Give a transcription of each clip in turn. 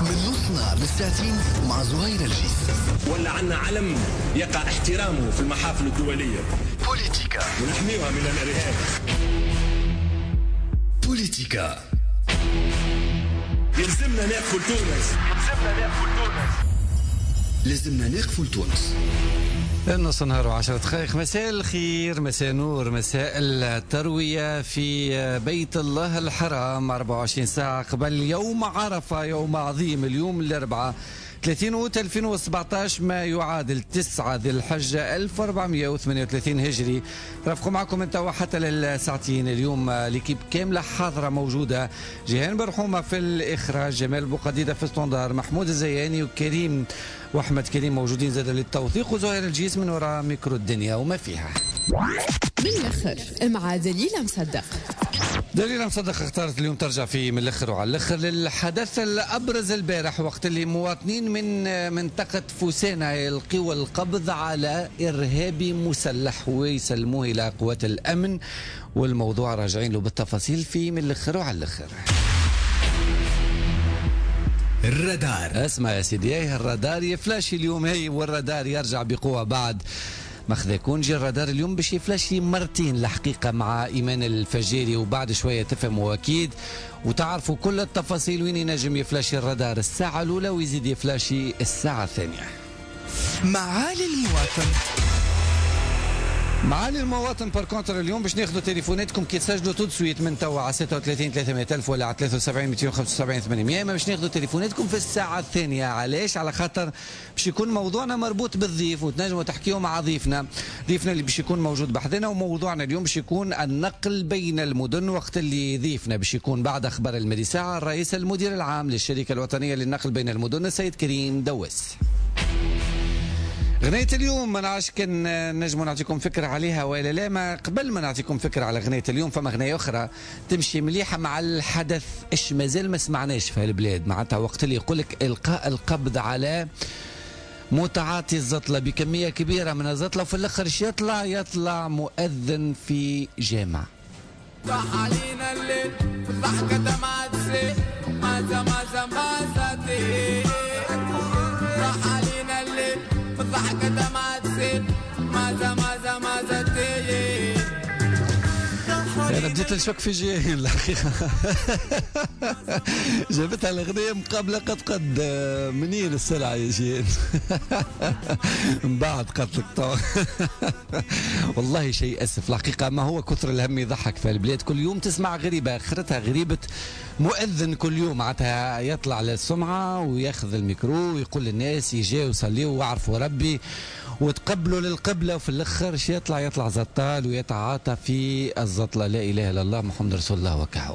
من نص نهار للساعتين مع زهير الجيس. ولا عنا علم يقع احترامه في المحافل الدولية. بوليتيكا ونحميها من الإرهاب. بوليتيكا. يلزمنا نقفل تونس. لازمنا نقفل تونس. النص نهار وعشرة دقائق. مساء الخير، مساء نور، مساء التروية في بيت الله الحرام. 24 ساعة قبل يوم عرفة، يوم عظيم، اليوم الأربعاء 30 أوت 2017 ما يعادل 9 ذي الحجة 1438 هجري. رافقوا معكم انت حتى للساعتين. اليوم ليكيب كاملة حاضرة موجودة. جيهان برحومة في الإخراج، جمال بوقديدة في الستوندار، محمود الزياني وكريم واحمد كريم موجودين زاد للتوثيق، وزهير الجيس من وراء ميكرو الدنيا وما فيها. من الاخر مع دليل مصدق. دليل مصدق اختارت اليوم ترجع في من الاخر وعلى الاخر للحدث الابرز البارح، وقت اللي مواطنين من منطقه فوسينا يلقوا القبض على ارهابي مسلح ويسلموه الى قوات الامن، والموضوع راجعين له بالتفاصيل في من الاخر وعلى الاخر. الرادار. اسمع يا سيدي، الرادار يفلاش اليوم، هي والرادار يرجع بقوه بعد ماخذ كونجي. الرادار اليوم باش يفلاشي مرتين الحقيقه مع ايمان الفجيري، وبعد شويه تفهموا اكيد وتعرفوا كل التفاصيل وين ينجم يفلاشي الرادار الساعه الاولى ويزيد يفلاشي الساعه الثانيه. معالي المواطن. معالي المواطن باركونتر اليوم باش ناخذوا تليفوناتكم كي تسجلوا تو سويت من توا على 36 300 ألف ولا على 73 275 800. ما باش ناخذوا تليفوناتكم في الساعة الثانية. علاش؟ على خاطر باش يكون موضوعنا مربوط بالضيف وتنجموا تحكيوا مع ضيفنا اللي باش يكون موجود بحذنا. وموضوعنا اليوم باش يكون النقل بين المدن، وقت اللي ضيفنا باش يكون بعد أخبار المدي ساعة الرئيس المدير العام للشركة الوطنية للنقل بين المدن السيد كريم دوس. غنية اليوم ما نعرفش كان نجموا نعطيكم فكرة عليها ولا لا. ما قبل ما نعطيكم فكرة على غنية اليوم فما غنية أخرى تمشي مليحة مع الحدث. إيش مازال ما سمعناش في البلاد، معناتها وقت اللي يقولك إلقاء القبض على متعاطي الزطلة بكمية كبيرة من الزطلة، وفي الآخر يطلع مؤذن في جامع. صح علينا الليل الضحكة دمعت زيت مازا صح علينا الليل الضحكة دمعت زيت مازا أنا بديت نشك في جاهين الحقيقة. جابتها الأغنية مقابلة قد منين السلعة يا جاهين. من بعد قتلك طبعا. والله شيء أسف الحقيقة. ما هو كثر الهم يضحك في البلاد. كل يوم تسمع غريبة، آخرتها غريبة مؤذن كل يوم معناتها يطلع للسمعة وياخذ الميكرو ويقول للناس يجي ويصليوا ويعرفوا ربي وتقبلوا للقبلة، وفي الأخر يطلع زطال ويتعاطى في الزطلة. لا إله إلا الله محمد رسول الله وكعو.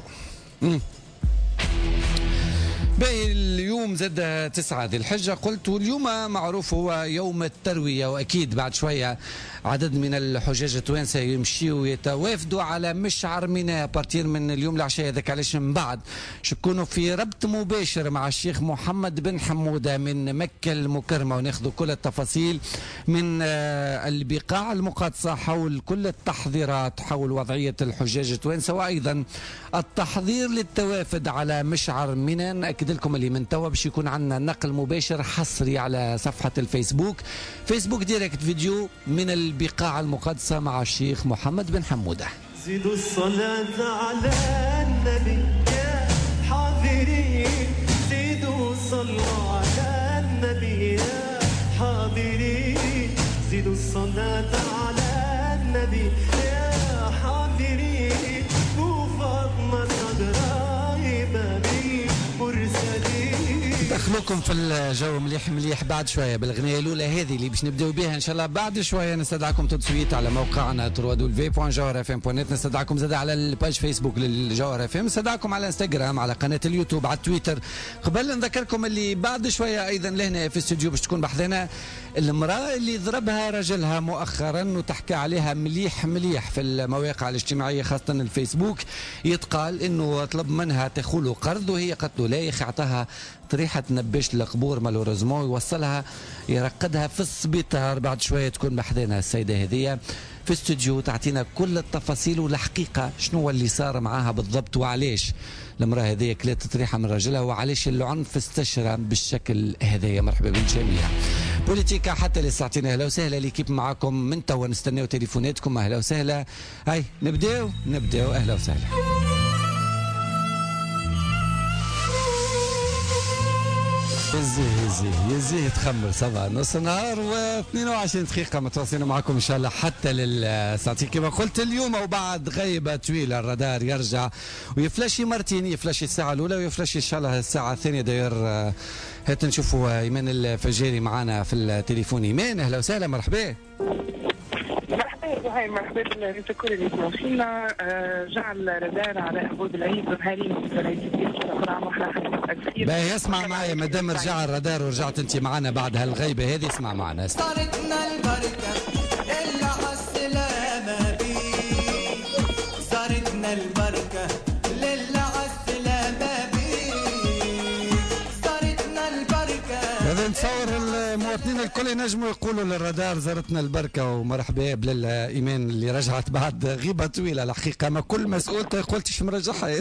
باقي اليوم زاد 9 ذي الحجة قلت، واليوم معروف هو يوم التروية، وأكيد بعد شوية عدد من الحجاج التوانسة يمشيوا ويتوافدوا على مشعر ميناء بارتير من اليوم العشاء. هذاك علاش من بعد شكونوا في ربط مباشر مع الشيخ محمد بن حمودة من مكة المكرمة، وناخذوا كل التفاصيل من البقاع المقاطسة حول كل التحضيرات حول وضعية الحجاج التوانسة، وأيضا التحضير للتوافد على مشعر ميناء. نأكد لكم اللي من توا باش يكون عندنا نقل مباشر حصري على صفحة الفيسبوك، فيسبوك ديريكت فيديو من البقاع المقدسة مع الشيخ محمد بن حمودة. زيدوا الصلاة على النبي يا حاضرين، زيدوا صلوا على النبي يا حاضرين، زيدوا الصلاة على النبي يا حاضرين، وفاطمة الغرايبة بالمرسلين. دخلوكم في الجو مليح بعد شويه بالاغنيه الاولى هذه اللي باش نبداو بها ان شاء الله. بعد شويه نستدعكم تسويت على موقعنا www.jawharfm.net، نستدعكم زاد على الباج فيسبوك للجوهر اف ام، نستدعكم على انستغرام، على قناه اليوتيوب، على تويتر. قبل نذكركم اللي بعد شويه ايضا لهنا في الاستوديو باش تكون بحذنا المراه اللي ضربها رجلها مؤخرا وتحكي عليها مليح في المواقع الاجتماعيه خاصه الفيسبوك. يتقال انه طلب منها تاخذ قرض وهي قالت له لا يا اخي، اعطاها طريحه نبش القبور مالوريزمون، يوصلها يرقدها في السبيطار. بعد شويه تكون بحذنا السيده هذه في استوديو تعطينا كل التفاصيل والحقيقة شنو اللي صار معاها بالضبط وعليش المرأة هذه كلت تطريحة من رجلها وعليش العنف استشرى بالشكل هذايا. مرحبا بالجميع. بوليتيكا حتى لساعتين. اهلا وسهلا ليكيب معاكم من توا نستناو تليفوناتكم. اهلا وسهلا. هاي نبداو اهلا وسهلا. يزيه تخمر 7 نص نهار و22 دقيقة متواصلين معكم إن شاء الله حتى للساعتين كما قلت اليوم. وبعد غيبة طويلة الرادار يرجع ويفلاشي مرتين، يفلاشي الساعة الأولى ويفلاشي إن شاء الله الساعة الثانية. داير هات نشوفوا إيمان الفجاري معنا في التليفون. إيمان أهلا وسهلا. مرحبا. هاي مرحبا بالناس الكل اللي يسمعوا فينا. جعل رادار على حدود العيد ونهارين باهي اسمع معي مادام رجع الرادار ورجعت انت معنا بعد هالغيبه هذه. اسمع معنا. صارتنا البركه الا عالسلامه بيك، صارتنا البركه لله عالسلامه بيك، صارتنا البركه. هذا نتصور المواطنين الكل ينجموا يقولوا للرادار زارتنا البركه ومرحبا بالايمان اللي رجعت بعد غيبه طويله. الحقيقه ما كل مسؤول قلتش مرجعها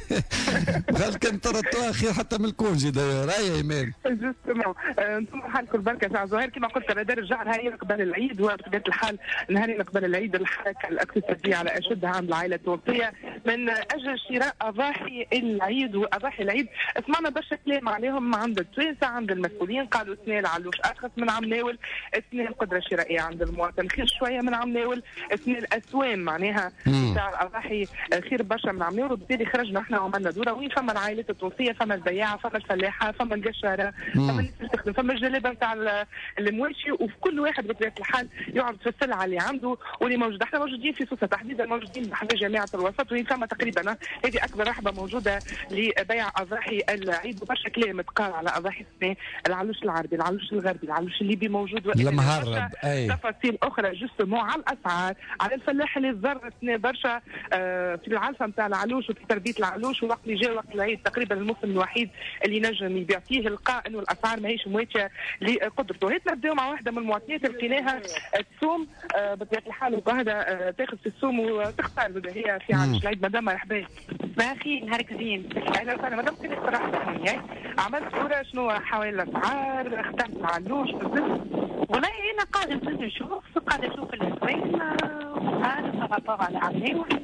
قال كان طردتوها خير حتى من الكونجي. داير يا ايمان جوستومون انتم حالكم البركه تاع زهير كما قلت الرادار رجع نهارين قبل العيد، وبطبيعه الحال نهارين قبل العيد الحركه الاقتصاديه على اشدها عند العائله التونسيه من اجل شراء اضاحي العيد واضاحي العيد. سمعنا برشا كلام عليهم عند التوانسه عند المسؤولين، قالوا اثنين العلوش ارخص من عم ناول، اثنين القدره الشرائيه عند المواطن خير شويه من عم ناول، اثنين الاسوام معناها تاع الاضاحي خير برشا من عم ناول. وبالتالي خرجنا احنا وعملنا دوره وين فما العائلات التونسيه، فما البياعه، فما الفلاحه، فما القشاره، فما اللي تستخدم، فما الجلابه نتاع المواشي، وفي كل واحد بطبيعه الحال يعرض في السلعه اللي عنده واللي موجوده. احنا موجودين في سوسه تحديدا، موجودين بحذا جامعه الوسط، وين فما تقريبا هذه اكبر رحبه موجوده لبيع اضاحي العيد. وبرشا كلام تقال على اضاحي السنه، العلوش العربي، العلوش الغربي، العلوش الليبي موجود، المهرب تفاصيل اخرى جوستومون على الاسعار، على الفلاح اللي تضرر برشا في العلفه نتاع العلوش وفي تربيه العلوش. ووقت اللي جاء وقت العيد تقريبا الموسم الوحيد اللي نجم يبيع فيه لقى انه الاسعار ماهيش مواتيه لقدرته. هيك نبداو مع واحده من المواطنات لقيناها تسوم بطبيعه الحال وقاعده تاخذ في السوم وتختار بدا هي في علوش العيد. مدام مرحبا. باخي نهارك زين. اهلا وسهلا مدام. كيف صراحه عملت صوره شنو حوالي الاسعار، اخترت العلوش والله انا قاعده نشوف قاعده نشوف الاسواق وهذا بارابور على عمناول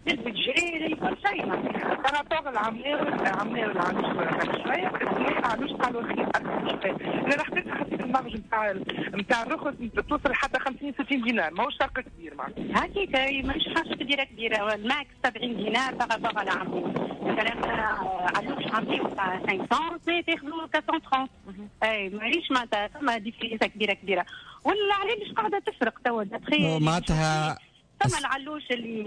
البجيري كل شيء بارابور العمناول العلوش شويه، العلوش قالوا رخيص اكثر شويه. انا حسيت المارج نتاع الرخص توصل حتى 50 60 دينار، ماهوش فرق كبير معناها. هكيك ماهيش حاجه كبيره الماكس 70 دينار بارابور على عمناول. مثلا علوش عمناول تاع 500 تاخذوا 430. اي ماهيش معناتها فما ديفيرينس كبيره والعلاش قاعده تفرق توا دابخي معناتها. ثم العلوش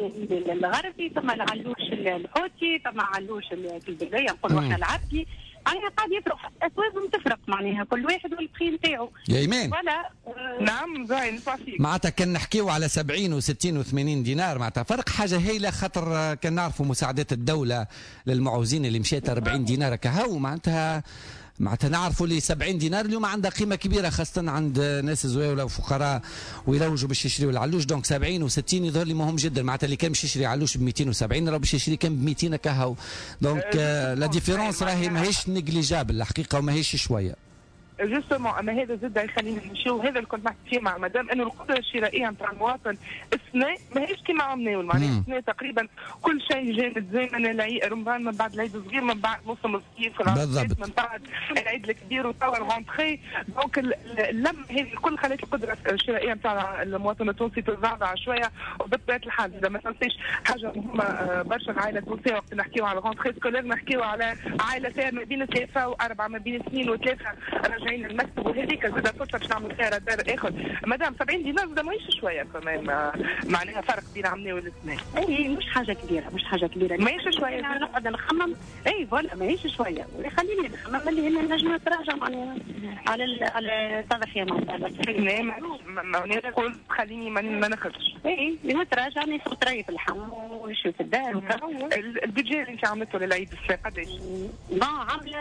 الغربي، ثم العلوش الحوتي، ثم علوش البلديه نقولوا احنا العربي. معناها قاعد يفرق اسواقهم تفرق معناها كل واحد والبخي نتاعو. يا ايمان ولا نعم زين نسمع فيك. معناتها كان نحكيو على 70 و60 و80 دينار معناتها فرق حاجه هايله، خاطر كان نعرفوا مساعدات الدوله للمعوزين اللي مشات 40 دينار كهو معناتها نعرفوا اللي 70 دينار اليوم عندها قيمه كبيره خاصه عند ناس زواوله وفقراء ويروجوا باش يشريوا العلوش. دونك 70 و60 يظهر لي مهم جدا معناتها اللي كان باش يشري علوش ب 270 راه باش يشري كان ب 200 كهو. دونك لا ديفيرونس راهي ماهيش نيجليجابل الحقيقه وماهيش شويه. جوستومون اما هذا زاد يخلينا نمشيو. هذا اللي كنت نحكي فيه مع مدام انه القدره الشرائيه نتاع المواطن السنه ماهيش كيما عمناول معناها السنه تقريبا كل شيء جامد زمن العيد رمضان من بعد العيد الصغير من بعد موسم الصيف من بعد العيد الكبير وتوا الغونتري. دونك اللم هذه الكل خلت القدره الشرائيه نتاع المواطن التونسي تتضعضع شويه. وبطبيعه الحال اذا ما تنسيش حاجه مهمه برشا العائله التونسيه وقت نحكيو على الغونتري سكولير نحكيو على عائله فيها ما بين 3 و4 ما بين 2 و3 راجعين المكتب وهذيك زاد فرصه باش نعمل فيها رادار اخر. مدام 70 دينار زاد ماهيش شويه كمان معناها فرق بين عمني والاثنين. اي مش حاجه كبيره ماهيش شويه. انا نقعد نخمم اي فوالا ماهيش شويه خليني نخمم اللي هنا نجم نتراجع معناها على التضحيه معناها. ما نقول خليني ما نخرجش. اي نتراجع ناخذ طري في اللحم ونشوي في الدار. البيجي اللي انت عملته للعيد السنه قداش؟ عامله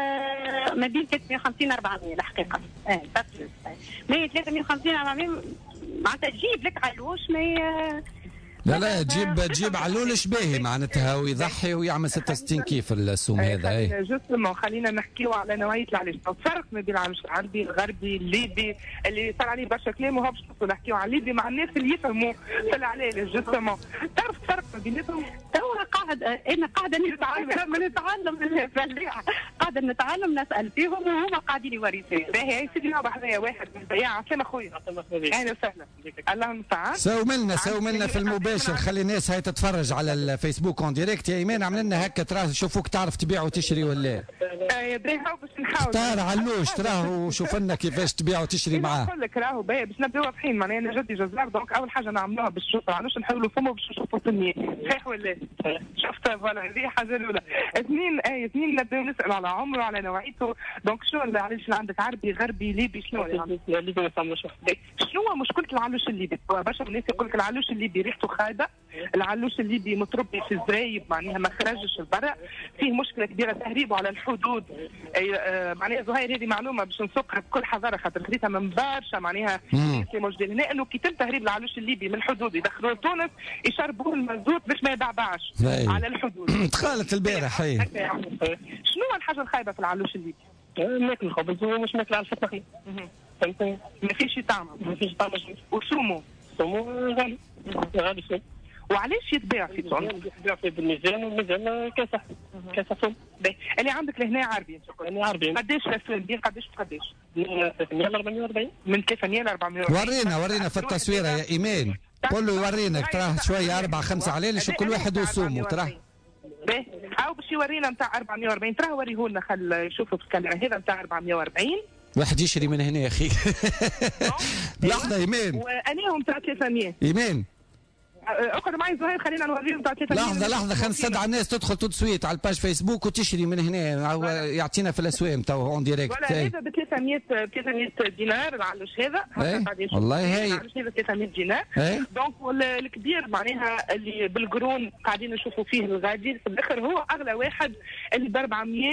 ما بين 350 400 الحقيقه. ما 350 400 معناتها تجيب لك علوش ما لا تجيب علولش باهي معناتها ويضحي ويعمل 66 كيف السوم هذا. اي جوستومون خلينا نحكيو على نوعيه العلاج. الفرق ما بين العلاج العربي الغربي الليبي اللي صار عليه برشا كلام وهو باش نحكيو على الليبي مع الناس اللي يفهموا في العلاج. جوستومون تعرف الفرق ما بيناتهم؟ توا انا قاعده نتعلم الفلاحه، قاعده نتعلم نسال فيهم وهما قاعدين يوريوني. باهي سيدي نوبه حذايا واحد من البياع. سلام اخويا. اهلا وسهلا. الله المستعان. ساو ملنا في المباشر، خلي الناس هاي تتفرج على الفيسبوك اون ديريكت. يا ايمان عمل لنا هكا تراه شوفوك تعرف تبيع وتشري ولا باهي باش نحاول. اختار علوش تراه وشوف لنا كيفاش تبيع وتشري معاه. نقول لك راهو باهي باش نبداو واضحين. معناها انا جدي جزار دونك اول حاجه نعملوها باش نشوفوا علوش نحولوا فمه باش نشوفوا التنميه صحيح ولا شفت. فوالا هذه حاجه الاولى. اثنين نبداو نسالوا على عمره على نوعيته. دونك شنو العلاش اللي عندك عربي غربي ليبي شنو الليبي ما فهموش. شنو مشكله العلوش الليبي؟ برشا الناس يقول لك العلوش الليبي ريحته خايبه، العلوش الليبي متربي في الزرايب معناها ما خرجش لبرا، فيه مشكله كبيره تهريبه على الحدود. معناها زهير هذه معلومه باش نسوقها بكل حذاره خاطر خذيتها من برشا معناها اللي موجودين هنا انه كي تم تهريب العلوش الليبي من الحدود يدخلوه لتونس يشربوه المازوت باش ما يبعبعش على الحدود. تخالت البارح. هي شنو الحاجه الخايبه في العلوش الليبي؟ ناكل الخبز ومش ناكل على الفطاخي. فهمتني؟ ما فيش طعم. وسومو غالي سوم. وعلاش يتباع في تونس؟ يتباع في بالميزان والميزان كاسة سوم. اللي عندك لهنا عربي. أنا عربي. قداش الاسوام بين قداش؟ من 300 ل 440. من 300 ل 440. ورينا في التصويره يا ايمان. قول له يورينا تراه شويه 4-5 علالش وكل واحد وسومه تراه. باهي او باش يورينا نتاع 440 تراه وريهولنا خل يشوفوا في الكاميرا هذا نتاع 440. واحد يشري من هنا يا اخي. لحظه ايمان. واناهم نتاع 300. ايمان اقعد معي زهير خلينا نوريهم نتاع 300. لحظه خلينا نستدعى الناس تدخل تسويت على الباج فيسبوك وتشري من هنا يعطينا في الاسوام تو اون ديريكت. ولا هذا ب 300 دينار العلوش هذا. والله هي العلوش هذا 300 دينار. دونك الكبير معناها اللي بالقرون قاعدين نشوفوا فيه الغادي في الاخر هو اغلى واحد اللي ب 400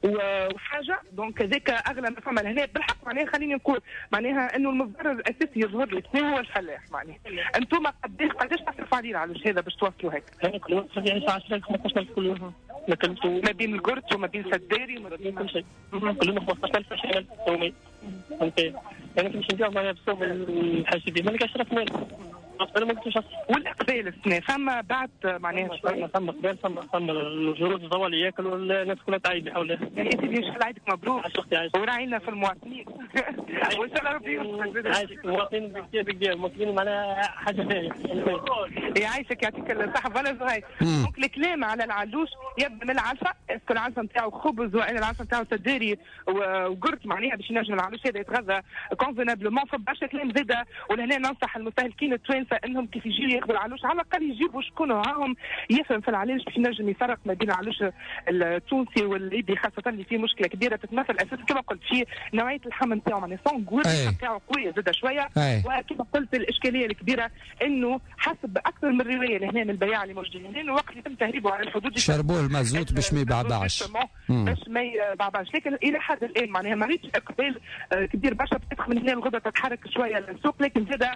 وحاجه. دونك هذاك اغلى ما فما لهنا بالحق. معناها خليني نقول معناها انه المتضرر الاساسي يظهر لي هو الفلاح. معناها انتم قداش تصرفوا عليه العلوش هذا باش توصلوا هيك؟ انا كل يوم تصرف يعني 10,000 15,000 كل يوم. ما بين القرط وما بين سداري وما بين كل شيء. كل يوم 15,000 20,000 يوميا. فهمتي؟ انا كنت نمشي ندير معايا بالسوم الحاسبي ما لقاش راس مال. انا ما قلتش والاقبال السنه فما بعد معناها ثم قبال ثم الجرود الزوال ياكلوا والناس كلها تعيد بحول الله. يعني انت ان شاء الله عيدك مبروك وراعينا في المواطنين. وان شاء الله ربي يعيشك. المواطنين بكثير المواطنين معناها حاجه ثانيه. يعيشك يعطيك الصحه. ولا زهير دونك الكلام على العلوش يبدا من العلفه. اسكو العلفه نتاعو خبز وانا العلفه نتاعو سداري وقرط معناها باش ينجم العلوش هذا يتغذى كونفينابلومون. فبرشا كلام زاده. ولهنا ننصح المستهلكين التوانسه انهم كيف يجيو ياخذوا العلوش على الاقل يجيبوا شكون معاهم يفهم في العلاج باش ينجم يفرق ما بين العلوش التونسي والليبي خاصه اللي فيه مشكله كبيره تتمثل اساسا كما قلت في نوعيه اللحم نتاعو معناها سونغور نتاعو قويه زاده شويه. وكما قلت الاشكاليه الكبيره انه حسب اكثر من روايه لهنا من البياع اللي موجودين هنا وقت يتم تهريبه على الحدود شربوه المازوت باش ما يبعبعش. باش ما يبعبعش. لكن الى حد الان معناها ما ريتش اقبال كبير برشا. بتدخل من هنا الغدة تتحرك شويه للسوق لكن زاده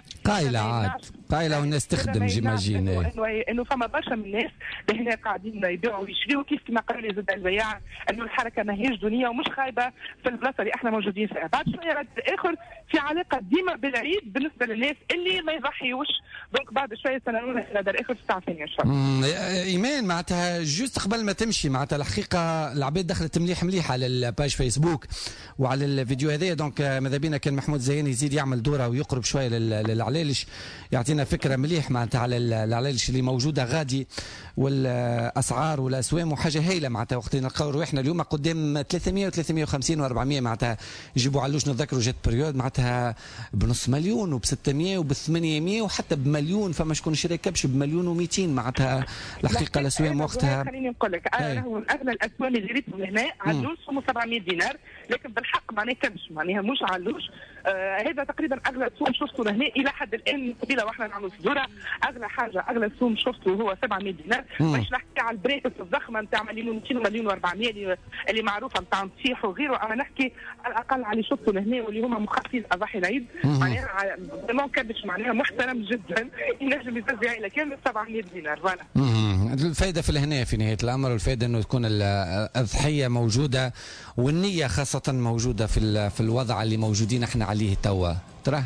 قايله والناس تخدم جيماجين. انه فما برشا من الناس لهنا قاعدين يبيعوا ويشريوا كيف كما قال لي زاد البياع انه الحركه ماهيش دنيا ومش خايبه في البلاصه اللي احنا موجودين فيها. بعد شويه رد اخر في علاقه ديما بالعيد بالنسبه للناس اللي ما يضحيوش. دونك بعد شويه سنقول هذا اخر في الساعه الثانيه ان شاء الله. ايمان معناتها جوست قبل ما تمشي معناتها الحقيقه العباد دخلت مليح على الباج فيسبوك وعلى الفيديو هذايا. دونك ماذا بينا كان محمود زياني يزيد يعمل دوره ويقرب شويه للعلالش يعطينا فكره مليح معناتها على العلالش اللي موجوده غادي والاسعار والاسوام وحاجه هايله معناتها. وقت نلقاو رواحنا اليوم قدام 300 و350 و400 معناتها يجيبوا علوش. نتذكروا جات بريود معناتها بنص مليون وب600 وب800 وحتى بمليون. فما شكون شرا كبش بمليون و200 معناتها الحقيقه الاسوام وقتها. خليني نقول لك راهو اغلى الاسوام اللي ريتهم هنا علوش هم 700 دينار لكن بالحق معناها كبش معناها مش علوش. هذا تقريبا اغلى سوم شفته لهنا الى حد الان قبيله واحنا مثلا نعملوا صدوره. اغلى حاجه اغلى سوم شفته هو 700 دينار. مش نحكي على البريكس الضخمه نتاع مليون 200 ومليون و400 اللي معروفه نتاع نصيح وغيره، اما نحكي على الاقل على اللي شفته لهنا واللي هما مخفين اضاحي العيد. معناها فريمون كابش معناها محترم جدا ينجم يفز عائله كامله 700 دينار. فوالا الفائده في الهنايه في نهايه الامر، والفائده انه تكون الاضحيه موجوده والنيه خاصه موجوده في الوضع اللي موجودين احنا عليه توا. ترى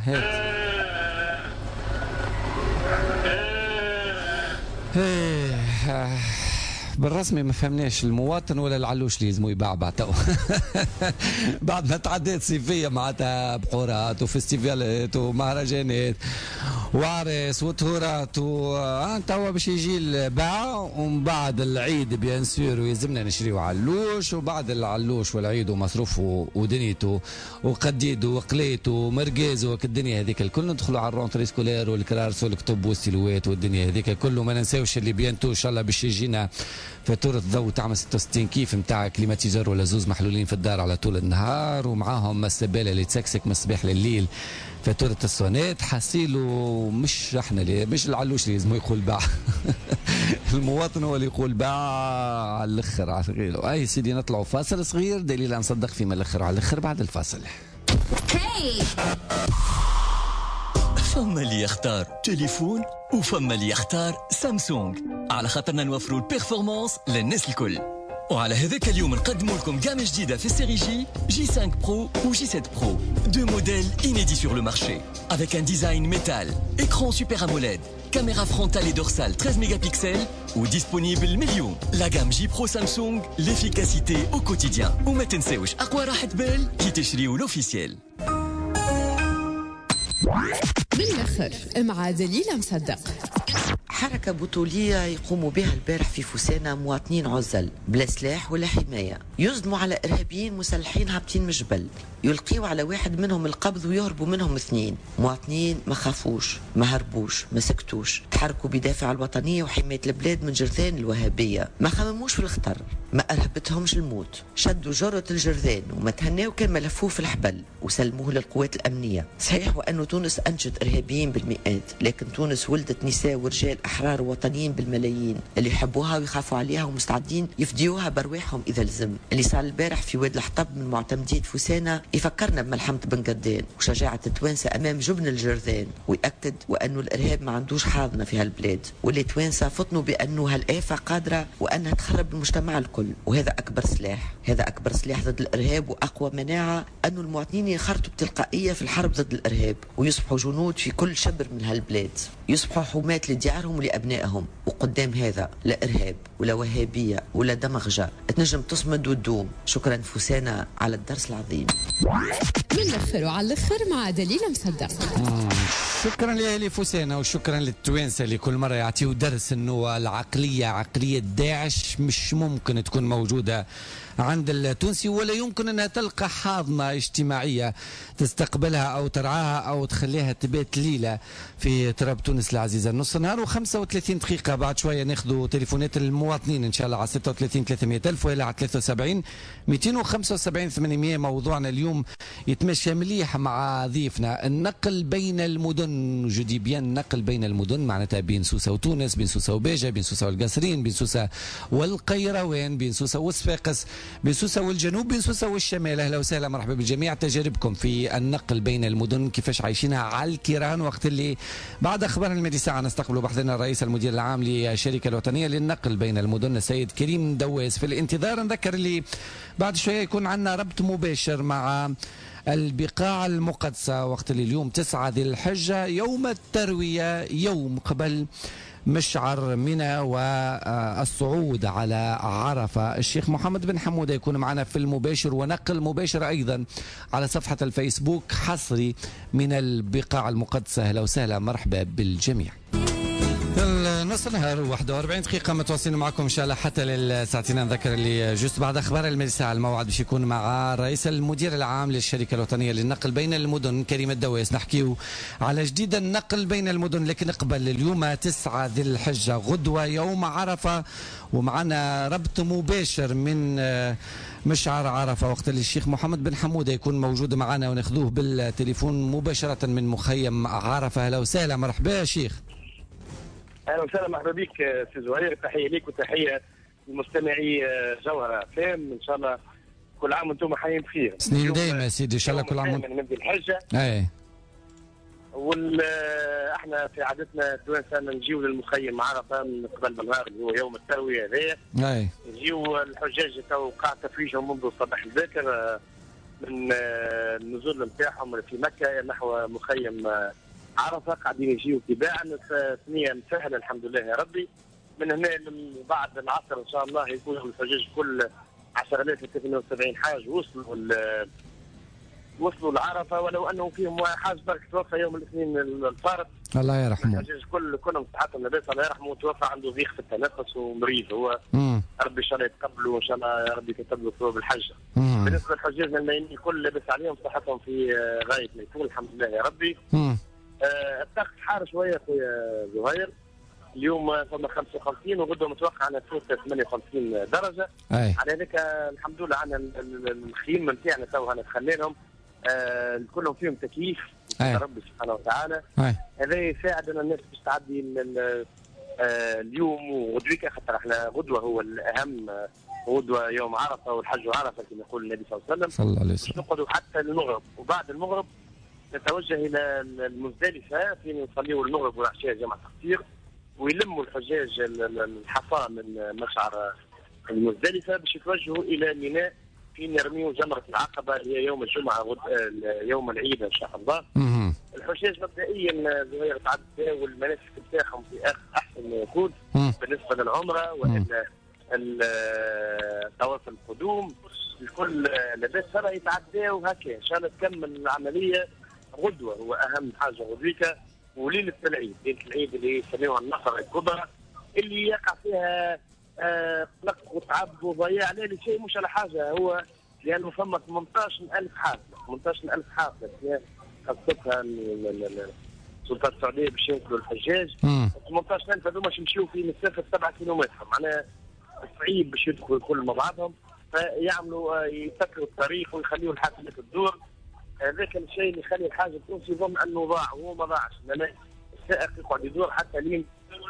بالرسمي ما فهمناش المواطن ولا العلوش اللي يلزموا يبعبع تو بعد ما تعديت صيفيه معناتها بحورات وفستيفالات ومهرجانات وعرس وطهورات توا باش يجي الباع، ومن بعد العيد بيان سور ويلزمنا نشريو علوش، وبعد العلوش والعيد ومصروفه ودنيته وقديده وقليته ومرقازه الدنيا هذيك الكل ندخلوا على الرونتري سكولير والكرارس والكتب والسيلوات والدنيا هذيك كله. ما ننساوش اللي بيانتو ان شاء الله باش يجينا فاتورة ضوء تعمل 66 كيف نتاع كليماتيزور ولا زوز محلولين في الدار على طول النهار، ومعاهم السبالة اللي تسكسك من الصباح لليل فاتورة الصونات. حاسيلو مش احنا اللي مش العلوش اللي لازم يقول باع المواطن هو اللي يقول باع على الاخر على غيره. اي سيدي نطلعوا فاصل صغير دليل نصدق فيما الاخر على الاخر بعد الفاصل. فما اللي يختار تليفون وفما اللي يختار سامسونج، على خاطرنا نوفروا البيرفورمانس للناس الكل. وعلى هذاك اليوم نقدموا لكم جامة جديدة في السيري جي 5 برو ou J7 Pro, deux modèles inédits sur le marché, avec un design métal, écran Super AMOLED, caméra frontale et dorsale 13 mégapixels ou disponible مليون. La gamme J Pro Samsung, l'efficacité au quotidien. وما تنساوش أقوى راحة بال كي تشريوا l'officiel. بالآخر مع دليل مصدق. حركة بطولية يقوموا بها البارح في فوسانة مواطنين عزل بلا سلاح ولا حماية، يصدموا على إرهابيين مسلحين هابطين من الجبل، يلقيوا على واحد منهم القبض ويهربوا منهم اثنين. مواطنين ما خافوش ما هربوش ما سكتوش، تحركوا بدافع الوطنية وحماية البلاد من جرذان الوهابية، ما خمموش في الخطر، ما أرهبتهمش الموت، شدوا جرة الجرذان وما تهناوا كان ملفوه في الحبل وسلموه للقوات الأمنية. صحيح وأنه تونس أنجت إرهابيين بالمئات، لكن تونس ولدت نساء ورجال أحرار وطنيين بالملايين اللي يحبوها ويخافوا عليها ومستعدين يفديوها برواحهم إذا لزم. اللي صار البارح في واد الحطب من معتمدين فوسانة يفكرنا بملحمة بن قردان وشجاعة التوانسة أمام جبن الجرذان، ويأكد وأنه الإرهاب ما عندوش حاضنة في هالبلاد، واللي توانسة فطنوا بأنه هالآفة قادرة وأنها تخرب المجتمع الكل. وهذا أكبر سلاح، هذا أكبر سلاح ضد الإرهاب وأقوى مناعة أنه المواطنين ينخرطوا بتلقائية في الحرب ضد الإرهاب ويصبحوا جنود في كل شبر من هالبلاد، يصبحوا حماة لديارهم ولأبنائهم. وقدام هذا لا إرهاب ولا وهابية ولا دمغجة تنجم تصمد وتدوم. شكرا فوسانة على الدرس العظيم. من الأخر وعلى الأخر مع دليل مصدق. شكرا لأهلي فوسانة وشكرا للتوانسة اللي كل مرة يعطيوا درس انه العقلية عقلية داعش مش ممكن تكون موجودة عند التونسي، ولا يمكن انها تلقى حاضنة اجتماعية تستقبلها او ترعاها او تخليها تبات ليلة في تراب تونس العزيزة. نص نهار و35 دقيقة بعد شوية ناخذوا تليفونات المواطنين ان شاء الله على 36 300 ألف ولا على 73 275 800. موضوعنا اليوم يتمشى مليح مع ضيفنا، النقل بين المدن. جدي بيان النقل بين المدن معناتها بين سوسة وتونس، بين سوسة وباجة، بين سوسة والقصرين، بين سوسة والقيروان، بين سوسة والصفاقس، بين سوسة والجنوب، بين سوسة والشمال. اهلا وسهلا مرحبا بالجميع. تجاربكم في النقل بين المدن كيفاش عايشينها على الكيران، وقت اللي بعد اخبار الميدي ساعه نستقبل بحثنا الرئيس المدير العام للشركه الوطنيه للنقل بين المدن السيد كريم دواس. في الانتظار نذكر اللي بعد شويه يكون عندنا ربط مباشر مع البقاع المقدسه، وقت اللي اليوم 9 ذي الحجه يوم الترويه، يوم قبل مشعر منى والصعود على عرفة. الشيخ محمد بن حمودة يكون معنا في المباشر ونقل مباشر أيضا على صفحة الفيسبوك حصري من البقاع المقدسة. أهلا وسهلا مرحبا بالجميع. نص النهار 41 دقيقة متواصلين معكم إن شاء الله حتى للساعتين. نذكر اللي جوست بعد أخبار المساء الموعد باش يكون مع رئيس المدير العام للشركة الوطنية للنقل بين المدن كريم الدواس. نحكيو على جديد النقل بين المدن، لكن قبل اليوم 9 ذي الحجة غدوة يوم عرفة، ومعنا ربط مباشر من مشعر عرفة وقت اللي الشيخ محمد بن حمودة يكون موجود معنا وناخذوه بالتليفون مباشرة من مخيم عرفة. أهلا وسهلا، مرحبا يا شيخ. اهلا وسهلا، مرحبا بك سي زهير. تحيه ليك وتحيه لمستمعي جوهره فام. ان شاء الله كل عام وانتم حيين بخير. سنين دايما يا سيدي، ان شاء الله كل عام من ذي الحجه. اي احنا في عادتنا التوانسه نجيو للمخيم عرفه من قبل بالنهار اللي هو يوم الترويه هذايا. اي يجيو الحجاج تو قاع تفريجهم منذ الصباح الباكر من النزول نتاعهم في مكه نحو مخيم عرفه، قاعدين يجيو تباعا. الثنيه مسهله الحمد لله يا ربي. من هنا بعد العصر ان شاء الله يكون الحجاج كل 10078 حاج وصلوا لعرفه، ولو انه فيهم حاج برك توفى يوم الاثنين الفارط، الله يرحمه. الحجاج كلهم صحتهم لاباس الله يرحمه، توفى عنده ضيق في التنفس ومريض هو. ربي ان شاء الله يتقبله وان شاء الله يا ربي يكتب له ثواب الحج. بالنسبه للحجاج الملايين الكل لاباس عليهم، صحتهم في غايه ما يكون الحمد لله يا ربي. الطقس حار شويه خويا زهير، اليوم فما 55 وغدوه متوقع انها توصل 58 درجه. على ذلك الحمد لله عندنا الخيم نتاعنا تو نتخلينهم كلهم فيهم تكييف ربي سبحانه وتعالى. هذا يساعد ان الناس باش تعدي اليوم وغدويك، خاطر احنا غدوه هو الاهم، غدوه يوم عرفه والحج عرفه كما يقول النبي صلى الله عليه وسلم. صلى الله عليه وسلم. نقعدوا حتى المغرب، وبعد المغرب نتوجه الى المزدلفه فين نصليوا المغرب والعشاء جمع تقصير، ويلموا الحجاج الحصى من مشعر المزدلفه باش يتوجهوا الى ميناء فين يرميوا جمره العقبه اللي هي يوم الجمعه يوم العيد ان شاء الله. الحجاج مبدئيا زهير تعدوا المناسك بتاعهم في احسن ما يكون بالنسبه للعمره والا طواف القدوم، الكل لاباس ترى يتعداوا هكا. ان شاء الله تكمل العمليه غدوه، هو اهم حاجه غدويك. وليله العيد، ليله العيد اللي يسميوها النفر الكبرى، اللي يقع فيها قلق وتعب وضياع لا شيء مش على حاجه، هو لانه فما 18000 حافله 18000 حافله خصتها السلطات السعوديه باش ينقلوا الحجاج. 18000 هذوما باش يمشيوا في مسافه 7 كيلومتر، معناها صعيب باش يدخلوا الكل مع بعضهم، فيعملوا يسكروا الطريق ويخليوا الحافلات تدور. هذاك الشيء اللي يخلي الحاج التونسي يظن انه ضاع، وهو ما ضاعش، لان السائق يقعد يدور حتى لين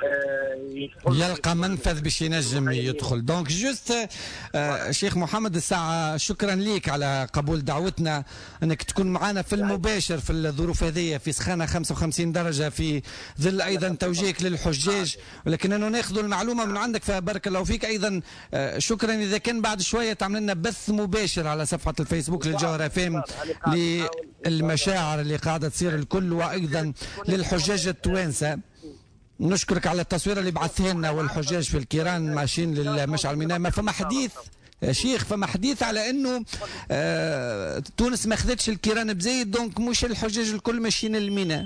يلقى منفذ باش ينجم يدخل. دونك جوست شيخ محمد الساعة، شكرا ليك على قبول دعوتنا انك تكون معنا في المباشر في الظروف هذه في سخانة 55 درجة، في ظل ايضا توجيهك للحجاج، ولكن انه ناخذ المعلومة من عندك فبارك الله فيك. ايضا شكرا اذا كان بعد شوية تعمل لنا بث مباشر على صفحة الفيسبوك للجوهرة فام للمشاعر اللي قاعدة تصير الكل، وايضا للحجاج التوانسة. نشكرك على التصوير اللي بعثها لنا، والحجاج في الكيران ماشيين للمشعر الميناء. ما فما حديث يا شيخ، فما حديث على انه تونس ما اخذتش الكيران بزايد، دونك مش الحجاج الكل ماشيين للميناء؟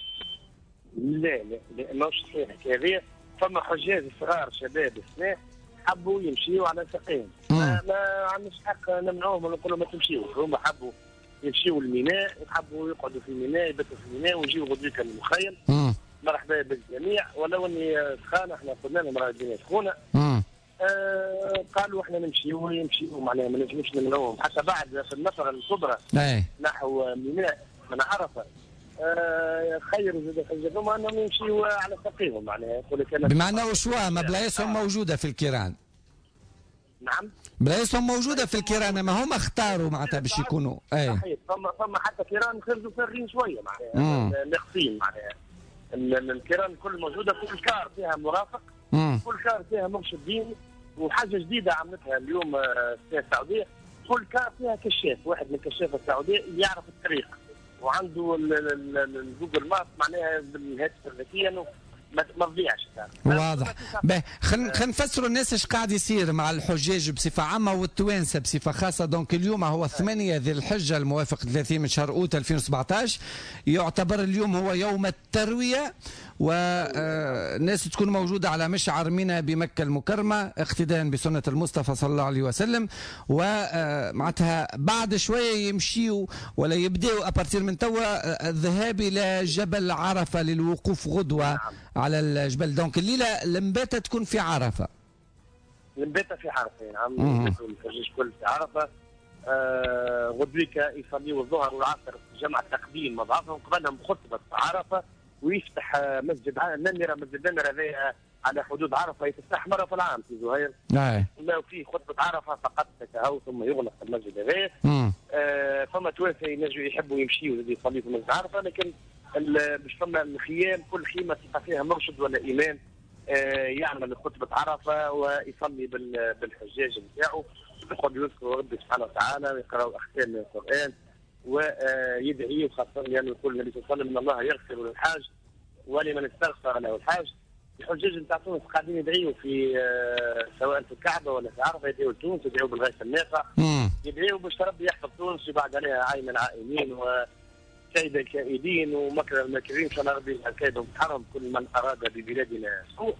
لا ماهوش صحيح هذه. فما حجاج صغار شباب سلاح حبوا يمشيوا على ساقين، ما عندناش حق نمنعوهم ونقول لهم ما تمشيوش. هم حبوا يمشيوا للميناء، يحبوا يقعدوا في الميناء، يباتوا في الميناء ويجيوا غدويك للمخيم. مرحبا بالجميع. ولو اني سخانه احنا قلنا لهم راه الدنيا سخونه، قالوا احنا يمشيوا معناها ما نجموش نمنعوهم حتى بعد في النفر الكبرى نحو ميناء من عرفه. خيروا زاد حجتهم انهم يمشيوا على ساقيهم، معناها يقول لك بمعنى وشوا ما بلايصهم موجوده في الكيران. نعم بلايصهم موجوده في الكيران، ما هم اختاروا معناتها باش يكونوا صحيح. فما حتى كيران خرجوا فارغين شويه معناها ناقصين، معناها الكيران كل موجوده، كل كار فيها مرافق، كل كار فيها مرشد ديني، وحاجه جديده عملتها اليوم السياسه السعوديه، كل كار فيها كشاف، واحد من الكشافه السعوديه يعرف الطريق وعنده الجوجل ماب معناها بالهاتف الذكي انه ما تضيعش. واضح. خلينا نفسروا الناس ايش قاعد يصير مع الحجاج بصفه عامه والتوانسه بصفه خاصه. دونك اليوم هو 8 ذي الحجه الموافق 30 من شهر اوت 2017، يعتبر اليوم هو يوم الترويه، والناس تكون موجودة على مشعر منى بمكة المكرمة اقتداء بسنة المصطفى صلى الله عليه وسلم. ومعناتها بعد شوية يمشيوا ولا يبدأوا أبارتير من توا الذهاب إلى جبل عرفة للوقوف غدوة على الجبل. دونك الليلة المباتة تكون في عرفة. المباتة في عرفة نعم. الحجاج كل في عرفة. غدويكا يصليوا الظهر والعصر جمع التقديم مع بعضهم قبلهم بخطبة عرفة، ويفتح مسجد نمرة. مسجد نمرة هذا على حدود عرفة يتفتح مرة في العام في زهير. لا فيه خطبة عرفة فقط تكهو ثم يغلق المسجد هذا. فما توافى ينجوا يحبوا يمشيوا يصليوا في مسجد عرفة، لكن مش فما الخيام كل خيمة تلقى فيها مرشد ولا إمام يعمل خطبة عرفة ويصلي بالحجاج بتاعه، يقعد يذكر ربي سبحانه وتعالى ويقرأوا أختام من القرآن ويدعي، وخاصة يعني يقول النبي صلى الله عليه وسلم إن الله يغفر للحاج ولمن استغفر له الحاج. الحجاج نتاع تونس قاعدين يدعيوا في سواء في الكعبة ولا في عرفة، يدعيوا لتونس، يدعيوا بالغيث النافع، يدعيوا باش ربي يحفظ تونس ويبعد عليها عين العائلين وكيد الكائدين ومكر الماكرين، فلا ربي يجعل كيدهم حرم كل من أراد ببلادنا سوء.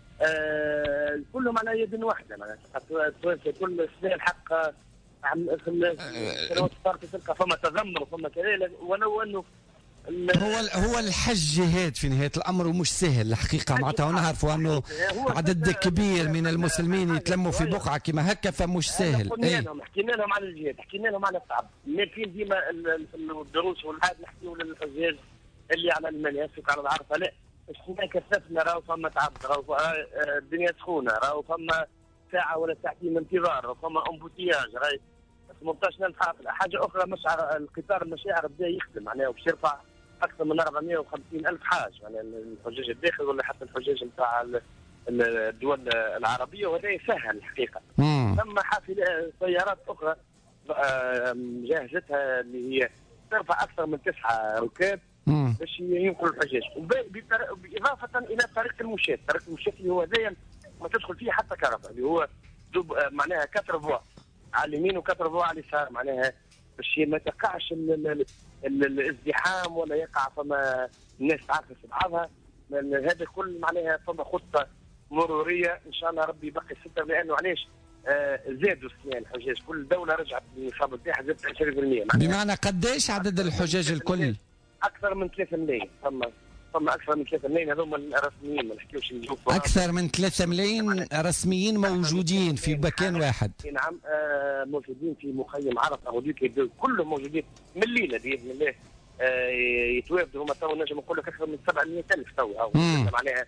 كلهم على يد واحدة معناتها كل سنة الحق في السنوات السابقة تلقى فما تذمر وفما كذا، ولو انه هو الحج جهاد في نهاية الأمر ومش سهل الحقيقة معناتها، ونعرفوا أنه عدد كبير من المسلمين يتلموا في بقعة كما هكا فمش سهل. حكينا لهم على الجهاد، حكينا لهم على التعب، فين ديما الدروس والعاد نحكيوا للحجاج اللي على المناسك على العرفة. لا السنة كثفنا راهو فما تعب، راهو الدنيا سخونة، راهو فما ساعة ولا ساعتين انتظار، راهو فما امبوتياج، راهي 18,000 حافلة. حاجة أخرى مشعر القطار المشاعر بدا يخدم معناها وباش يرفع أكثر من 450,000 حاج، يعني الحجاج الداخل ولا حتى الحجاج نتاع الدول العربية، وهذا يسهل الحقيقة. ثم حافلة سيارات أخرى جهزتها اللي هي ترفع أكثر من 9 ركاب باش ينقلوا الحجاج، بإضافة إلى طريق المشاة. طريق المشاة اللي هو ذايا ما تدخل فيه حتى كهرباء، اللي هو معناها 4 فوا على اليمين و4 فوا على اليسار، معناها باش ما تقعش الازدحام ولا يقع فما الناس تعرف في بعضها. هذا كل معناها فما خطة مرورية إن شاء الله ربي يبقي 6، لأنه علاش زادوا السنة الحجاج، كل دولة رجعت بالنصاب بتاعها زادت 20%. بمعنى قديش عدد الحجاج الكل؟ أكثر من 3 ملايين. ثم أكثر من 3 ملايين هذوما الرسميين، ما نحكيوش نشوفوا أكثر من 3 ملايين رسميين موجودين في مكان واحد. نعم موجودين في مخيم عرفة غدوة، كلهم موجودين من الليلة بإذن الله. يتوافدوا هما تو نجم نقول لك أكثر من 700,000 تو معناها.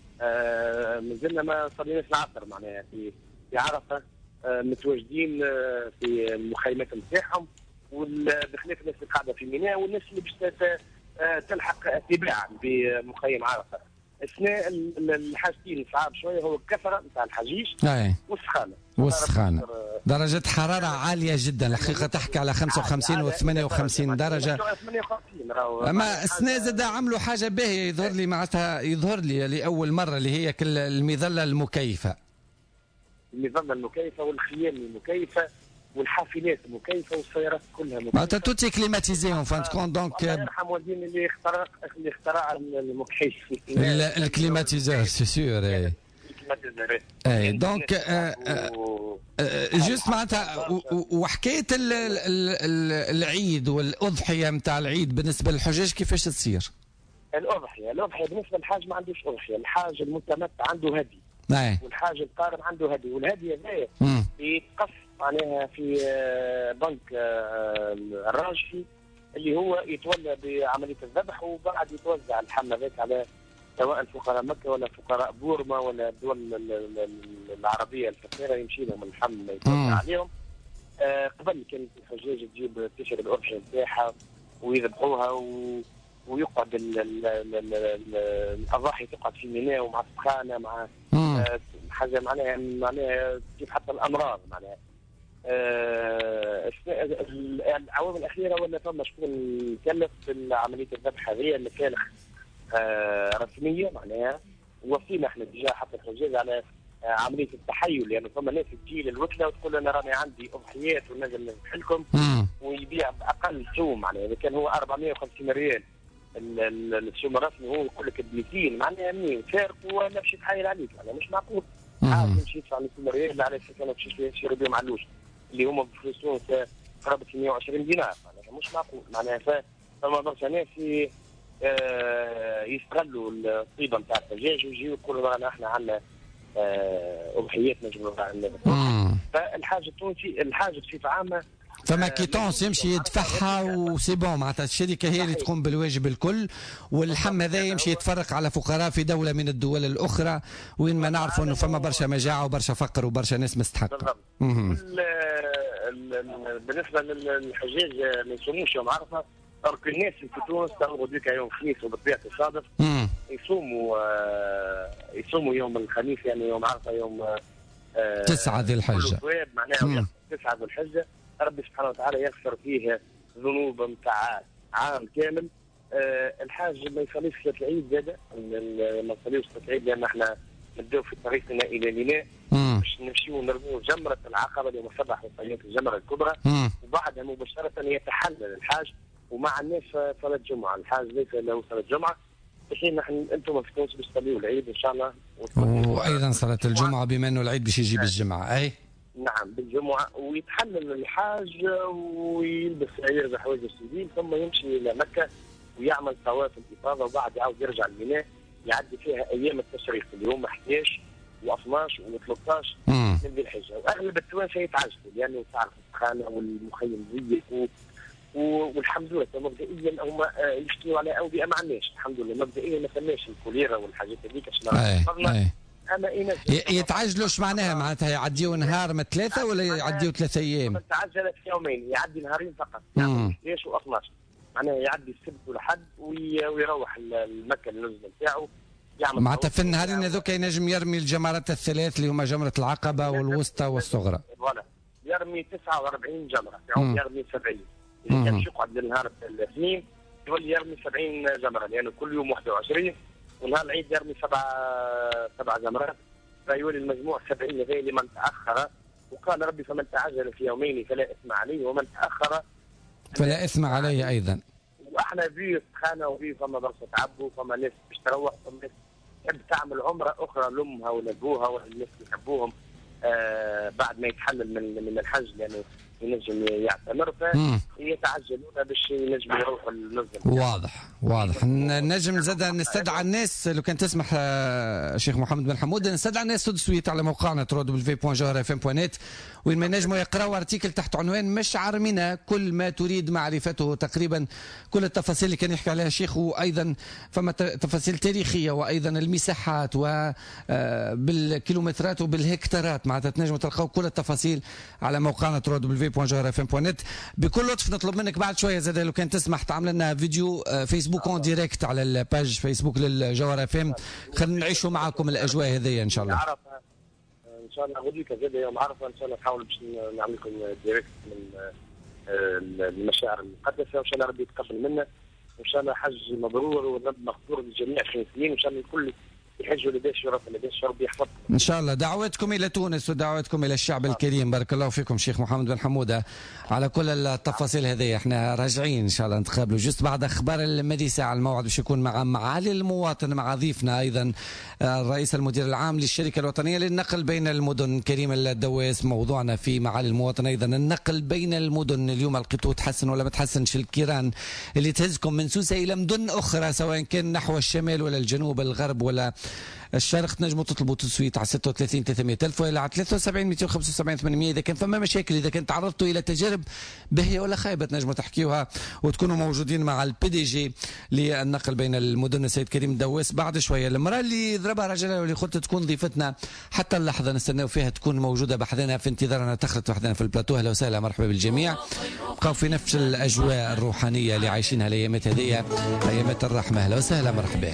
مازلنا ما صليناش العصر معناها في عرفة، متواجدين في المخيمات نتاعهم، بخلاف الناس اللي قاعدة في ميناء والناس اللي باش تلحق تباعا بمخيم عرفة. اثناء الحاجتين صعب شويه هو الكثره نتاع الحجيج والسخانه. درجه حراره عاليه جدا الحقيقه، تحكي على 55 و 58 درجه. اما السنه زاد عملوا حاجه باهيه يظهر لي لاول مره اللي هي المظله المكيفه. المظله المكيفه والخيام المكيفه والحافلات مكيفه والسيارات كلها مكيفه. توتي كليماتيزيون فانت كون دونك. الله يرحم والدين اللي اخترع المكيف الكليماتيزور سي سور. اي دونك جوست معناتها وحكايه العيد والاضحيه نتاع العيد بالنسبه للحجاج كيفاش تصير؟ الاضحيه بالنسبه للحاج ما عندوش اضحيه، الحاج المتمتع عنده هدي. والحاج القارن عنده هدي، والهدي هذايا يتقص معناها في بنك الراجحي اللي هو يتولى بعمليه الذبح، وبعد يتوزع اللحم هذاك على سواء فقراء مكه ولا فقراء بورما ولا الدول العربيه الفقيره، يمشي لهم اللحم يتوزع عليهم. قبل كانت الحجاج تجيب تشرب الاضحيه نتاعها ويذبحوها ويقعد الاضاحي تقعد في ميناء ومع السخانه مع حاجه معناها تجيب حتى الامراض معناها. العوامل الاخيره ولا فما شكون كلف بعمليه الذبح هذه اللي كانت رسميه معناها. وصينا احنا اتجاه حتى الحجاج على عمليه التحيل، لانه فما ناس تجي للوكله وتقول انا راني عندي اضحيات ونجم نذبح لكم، ويبيع باقل سوم معناها. اذا كان هو 450 ريال السوم الرسمي هو يقول لك بليتين معناها منين فارق ولا باش يتحايل عليك معناها مش معقول. عاد يمشي يدفع 200 ريال على اساس انه باش يشري بهم علوش اللي هما في تونس قرابه 120 دينار معناها مش معقول معناها. فما برشا ناس يستغلوا الطيبه نتاع الدجاج ويجيو يقولوا احنا عندنا اضحيات نجموا نعملوها. فالحاجه التونسي الحاجه بصفه عامه فما كيتونس يمشي يدفعها وسي بون معناتها الشركه هي اللي تقوم بالواجب الكل، واللحم هذا يمشي يتفرق على فقراء في دوله من الدول الاخرى وين ما نعرفوا انه فما برشا مجاعه وبرشا فقر وبرشا ناس مستحقه. بالنسبه للحجاج ما يصوموش يوم عرفه، ترك الناس في تونس تاخذوا ديك يوم الخميس وبالطبيعه الصادف يصوموا يوم الخميس يعني يوم عرفه يوم 9 ذي الحجه معناها 9 ذي الحجه. ربي سبحانه وتعالى يغفر فيه ذنوب نتاع عام كامل. الحاج ما يصليش صلاه العيد زاده، ما نصليوش صلاه العيد لان احنا نبداو في طريقنا الى ميناء باش نمشيو نرميو جمره العقبه اليوم الصباح وصلاه الجمره الكبرى، وبعدها مباشره يتحلل الحاج ومع الناس صلاه جمعه. الحاج ليس له صلاه جمعه بحين نحن انتم في تونس باش تصليوا العيد ان شاء الله، وايضا صلاه الجمعه بما انه العيد باش يجي بالجمعه. اي نعم بالجمعة، ويتحلل الحاج ويلبس عير حوايج السيفيل ثم يمشي إلى مكة ويعمل طواف الإفاضة وبعد يعاود يرجع لميناء يعدي فيها أيام التشريق اللي هم 11 و12 و13 من ذي الحجة. وأغلب التوانسة يتعجبوا لأنه تعرف السخانة والمخيم زيك والحمد لله مبدئيا هم يشتروا على أوبئة ما عندناش الحمد لله مبدئيا ما فماش الكوليرا والحاجات هذيك عشان يتعجلوش معناها يعديوا نهار من 3 ولا يعديوا 3 ايام؟ من تعجل في يومين يعدي نهارين فقط يعني 11 و12 معناها يعدي السبت والحد ويروح المكه النزله نتاعو يعمل معناتها في النهارين هذوك ينجم يرمي الجمرات الثلاث اللي هما جمره العقبه والوسطى والصغرى. فوالا يرمي 49 جمره يعود يرمي 70 اللي كان يقعد للنهار الاثنين يولي يرمي 70 جمره لانه كل يوم 21 ونهار العيد يرمي 7 جمرات فيولي المجموع 70 غير لمن تاخر. وقال ربي فمن تعجل في يومين فلا اثم عليه ومن تاخر فلا اثم عليه ايضا. واحنا في سخانه وفي فما برشا تعبوا فما ناس باش تروح فما ناس تحب تعمل عمره اخرى لامها ولا ابوها ولا الناس اللي يحبوهم بعد ما يتحلل من الحج لانه ينجم يعتمر فيتعجلون باش ينجموا يروحوا للنزل. واضح نجم زاد نستدعى الناس لو كان تسمح شيخ محمد بن حمود نستدعى الناس تدسويت على موقعنا www.jawharfm.net وين ما نجموا يقراوا ارتيكل تحت عنوان مش عارمنا كل ما تريد معرفته تقريبا كل التفاصيل اللي كان يحكي عليها الشيخ وأيضا فما تفاصيل تاريخية وأيضا المساحات وبالكيلومترات وبالهكتارات معناتها تنجموا تلقاو كل التفاصيل على موقعنا www.jawharfm.net. بكل لطف نطلب منك بعد شوية زاد لو كان تسمح تعمل لنا فيديو فيسبوك اون ديريكت على الباج فيسبوك للجوهر اف ام خلينا نعيشوا معكم الأجواء هذه إن شاء الله. ان شاء الله غدوك زاد يوم عرفه ان شاء الله نحاول باش نعمل لكم ديريكت من المشاعر المقدسه وان شاء الله ربي يتقبل منا وان شاء الله حج مبرور وذنب مغفور للجميع المسلمين وان شاء الله الكل يحجوا لديش ربي يحفظكم ان شاء الله. دعوتكم الى تونس ودعوتكم الى الشعب الكريم. بارك الله فيكم شيخ محمد بن حموده على كل التفاصيل هذه. احنا راجعين ان شاء الله نتقابلوا جست بعد اخبار المدي ساعه. الموعد باش يكون مع معالي المواطن مع ضيفنا ايضا الرئيس المدير العام للشركه الوطنيه للنقل بين المدن كريم الدواس. موضوعنا في معالي المواطن ايضا النقل بين المدن. اليوم لقيتوا تحسن ولا ما تحسنش الكيران اللي تهزكم من سوسه الى مدن اخرى سواء كان نحو الشمال ولا الجنوب الغرب ولا الشرق. تنجموا تطلبوا تسويت على 36 300 ألف ولا على 73 275 800. إذا كان فما مشاكل إذا كنت تعرضتوا إلى تجارب باهية ولا خايبة تنجموا تحكيوها وتكونوا موجودين مع البي دي جي للنقل بين المدن السيد كريم الدواس. بعد شوية المرأة اللي ضربها رجلها واللي قلت تكون ضيفتنا حتى اللحظة نستناو فيها تكون موجودة بحذنا في انتظارنا تخرج بحذنا في البلاتو. أهلا وسهلا مرحبا بالجميع. بقاو في نفس الأجواء الروحانية اللي عايشينها الأيامات هذه أيامات الرحمة. أهلا وسهلا مرحبا.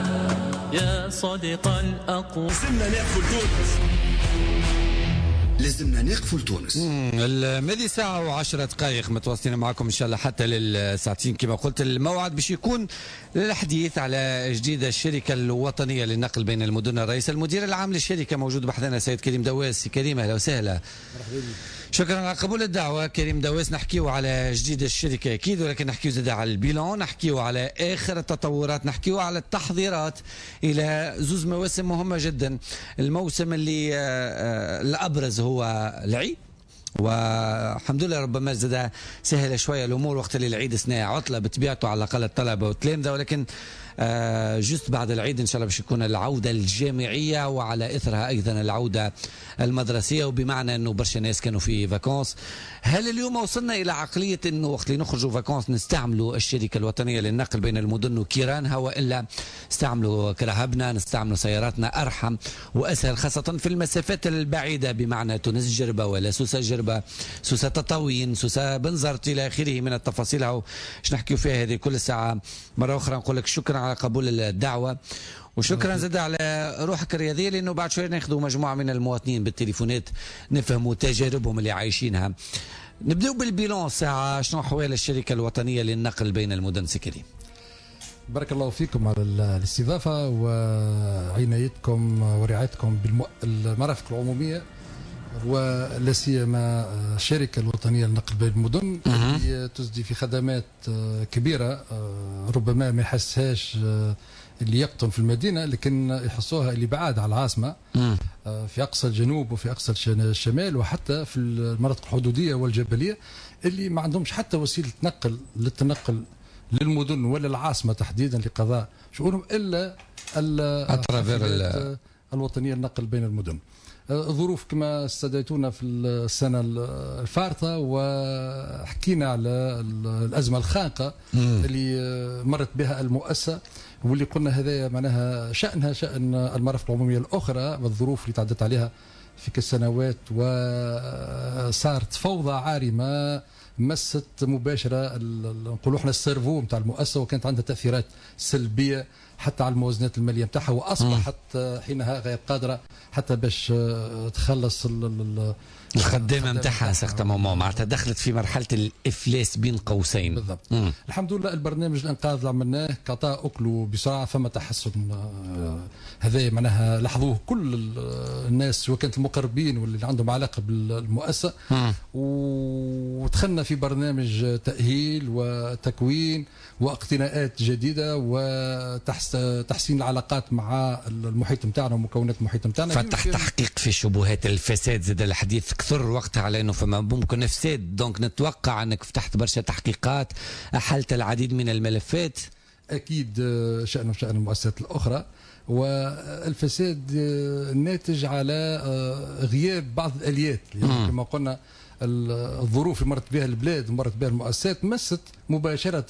يا صديق الأقوى لازمنا ناكل تونس. لازمنا نقفوا لتونس. الماضي ساعة و10 دقائق متواصلين معكم إن شاء الله حتى للساعتين كما قلت. الموعد باش يكون للحديث على جديد الشركة الوطنية للنقل بين المدن. الرئيس المدير العام للشركة موجود بحثنا سيد كريم دواس. كريم أهلا وسهلا. شكرا على قبول الدعوة كريم دواس. نحكيو على جديد الشركة أكيد، ولكن نحكيو زاد على البيلون، نحكيو على آخر التطورات، نحكيو على التحضيرات إلى زوز مواسم مهمة جدا. الموسم اللي الأبرز هو العيد، والحمد لله ربما زاد سهل شوية الأمور وقت اللي العيد سنة عطلة بطبيعته على الأقل الطلبة والتلامذة، ولكن جست بعد العيد إن شاء الله باش يكون العودة الجامعية وعلى إثرها أيضا العودة المدرسية، وبمعنى أنه برشا ناس كانوا في فاكونس. هل اليوم وصلنا إلى عقلية أنه وقت اللي نخرجوا فاكونس نستعملوا الشركة الوطنية للنقل بين المدن وكيرانها، وإلا نستعملوا كرهبنا، نستعملوا سياراتنا أرحم وأسهل، خاصة في المسافات البعيدة بمعنى تونس جربة ولا سوسة جربة، سوسة تطاوين، سوسة بنزرت إلى آخره من التفاصيل ايش نحكيو فيها هذه كل ساعة. مرة أخرى نقول لك شكرا على قبول الدعوة، وشكرا زاد على روحك الرياضية، لأنه بعد شوية ناخذوا مجموعة من المواطنين بالتليفونات نفهموا تجاربهم اللي عايشينها. نبدأ بالبيلون ساعة. شنو أحوال الشركة الوطنية للنقل بين المدن سكري؟ بارك الله فيكم على الاستضافة وعنايتكم ورعايتكم بالمرافق العمومية، ولا سيما الشركة الوطنية للنقل بين المدن اللي تسدي في خدمات كبيرة ربما ما يحسهاش اللي يقطن في المدينة، لكن يحسوها اللي بعاد على العاصمة في أقصى الجنوب وفي أقصى الشمال، وحتى في المناطق الحدودية والجبلية اللي ما عندهمش حتى وسيلة نقل للتنقل للمدن ولا العاصمة تحديدا لقضاء شؤونهم إلا الوطنية للنقل بين المدن. ظروف كما استدعيتونا في السنة الفارطة وحكينا على الأزمة الخانقة اللي مرت بها المؤسسة، واللي قلنا هذا معناها شأنها شأن المرافق العمومية الأخرى والظروف اللي تعدت عليها في كالسنوات، وصارت فوضى عارمة مست مباشرة نقولوا احنا السيرفو نتاع المؤسسة، وكانت عندها تأثيرات سلبية حتى على الموازنات المالية نتاعها، وأصبحت حينها غير قادرة حتى باش تخلص الخدامة نتاعها سختمومون، معناتها دخلت في مرحلة الإفلاس بين قوسين. بالضبط. الحمد لله البرنامج الإنقاذ اللي عملناه قطع أكله بسرعة، فما تحسن هذا معناها لاحظوه كل الناس سواء كانت المقربين واللي عندهم علاقة بالمؤسسة، ودخلنا في برنامج تأهيل وتكوين واقتناءات جديدة وتحسين العلاقات مع المحيط نتاعنا ومكونات المحيط نتاعنا. فتح تحقيق في شبهات الفساد، زاد الحديث كثر وقتها على انه فما ممكن افساد، دونك نتوقع انك فتحت برشا تحقيقات، احلت العديد من الملفات. اكيد شأن المؤسسات الاخرى، والفساد ناتج على غياب بعض الاليات، يعني كما قلنا الظروف اللي مرت بها البلاد ومرت بها المؤسسات مست مباشرة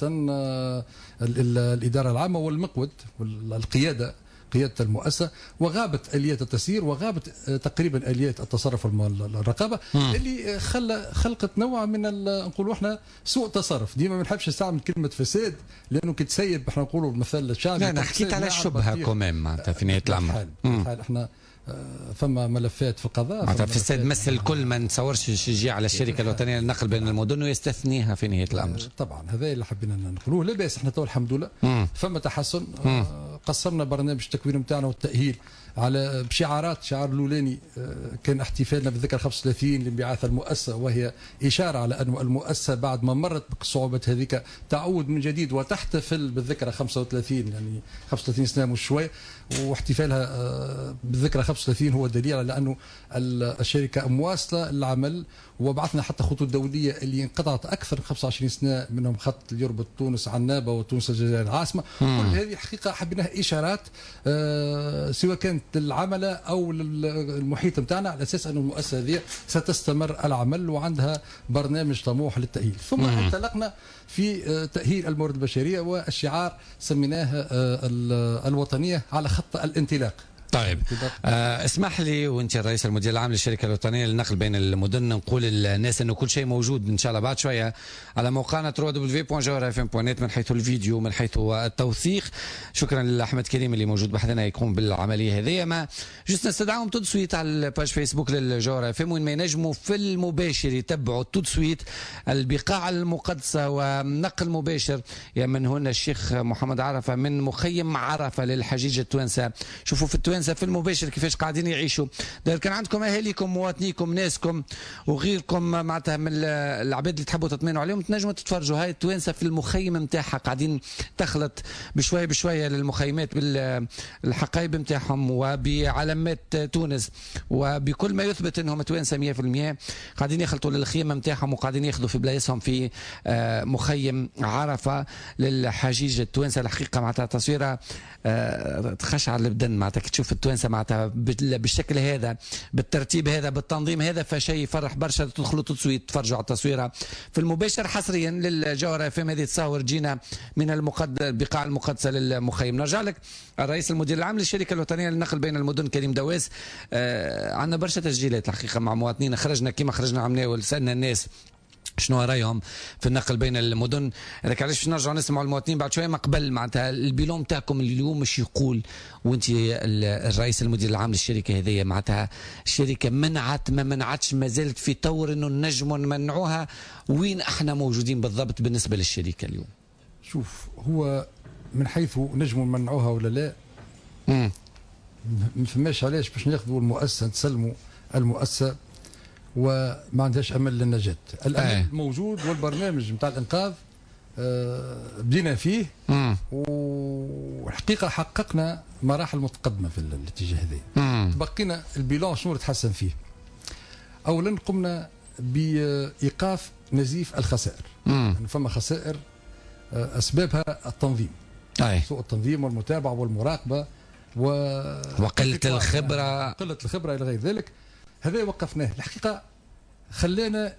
الإدارة العامة والمقود والقيادة، قيادة المؤسسة، وغابت آليات التسيير وغابت تقريبا آليات التصرف والرقابة اللي خلقت نوع من نقولوا احنا سوء تصرف. ديما ما نحبش نستعمل كلمة فساد لأنه كتسيب احنا نقولوا المثل الشعبي. لا أنا حكيت على الشبهة كمان معناتها في نهاية الأمر. احنا فما ملفات في القضاء، معناتها الفساد مثل كل ما نتصورش يجي على الشركة الوطنية للنقل بين المدن ويستثنيها في نهاية الأمر. طبعا هذا اللي حبينا نقولوه. لا بأس احنا تو الحمد لله فما تحسن. قصرنا برنامج التكوين نتاعنا والتأهيل على بشعارات. شعار الأولاني كان احتفالنا بالذكرى 35 لانبعاث المؤسسة، وهي إشارة على أن المؤسسة بعد ما مرت بالصعوبات هذيك تعود من جديد وتحتفل بالذكرى 35، يعني 35 سنة وشوي، واحتفالها بالذكرى 35 هو دليل على أنه الشركة مواصلة العمل، وبعثنا حتى خطوط دولية اللي انقطعت أكثر من 25 سنة، منهم خط اللي يربط تونس عنابة وتونس الجزائر العاصمة. كل هذه حقيقة حبيناها إشارات سواء كانت للعملة أو للمحيط نتاعنا، على أساس أن المؤسسة هذه ستستمر العمل وعندها برنامج طموح للتأهيل. ثم انطلقنا في تأهيل الموارد البشرية، والشعار سميناه الوطنية على خط الانطلاق. طيب اسمح لي وانت الرئيس المدير العام للشركه الوطنيه للنقل بين المدن نقول للناس انه كل شيء موجود ان شاء الله بعد شويه على موقعنا www.jawharfm.net من حيث الفيديو من حيث التوثيق. شكرا لاحمد كريم اللي موجود بحدنا يقوم بالعمليه هذه. ما جست نستدعاهم تو سويت على الباج فيسبوك للجوهر اف ام وين ما ينجموا في المباشر يتبعوا تو سويت البقاع المقدسه ونقل مباشر يا من هنا الشيخ محمد عرفه من مخيم عرفه للحجيج التوانسه. شوفوا في التوانسه في المباشر كيفاش قاعدين يعيشوا. كان عندكم اهاليكم مواطنيكم ناسكم وغيركم معناتها من العباد اللي تحبوا تطمئنوا عليهم تنجموا تتفرجوا. هاي التوانسه في المخيم نتاعها قاعدين تخلط بشويه بشويه للمخيمات بالحقائب نتاعهم وبعلامات تونس وبكل ما يثبت انهم توانسه 100%. قاعدين يخلطوا للخيمه نتاعهم وقاعدين ياخذوا في بلايصهم في مخيم عرفه للحجيج التوانسه. الحقيقه معناتها تصويره تخشع البدن معناتها تشوف التوانسه معناتها بالشكل هذا بالترتيب هذا بالتنظيم هذا فشيء يفرح برشا. تدخلوا تسويت تفرجوا على التصويره في المباشر حصريا للجوهر اف ام. هذه تصاور جينا من البقاع المقدسه للمخيم. نرجع لك الرئيس المدير العام للشركه الوطنيه للنقل بين المدن كريم دواس. عندنا برشا تسجيلات الحقيقه مع مواطنين خرجنا كما خرجنا عملنا سالنا الناس شنو رايهم في النقل بين المدن. هذاك علاش باش نرجعوا نسمعوا المواطنين بعد شويه. ما قبل معناتها البيلون تاعكم اليوم مش يقول وانت الرئيس المدير العام للشركه هذه معناتها الشركه منعت ما منعتش ما زالت في طور انه نجموا نمنعوها. وين احنا موجودين بالضبط بالنسبه للشركه اليوم؟ شوف هو من حيث نجموا نمنعوها ولا لا ما فماش علاش باش ناخذوا المؤسسه نسلموا المؤسسه وما عندهاش امل للنجاه. الامل موجود والبرنامج نتاع الانقاذ بدينا فيه والحقيقه حققنا مراحل متقدمه في الاتجاه هذا. بقينا البيلون شنو تحسن فيه. اولا قمنا بايقاف نزيف الخسائر. يعني فما خسائر اسبابها التنظيم سوء التنظيم والمتابعه والمراقبه وقله الخبره الى غير ذلك. هذا وقفناه الحقيقه خلانا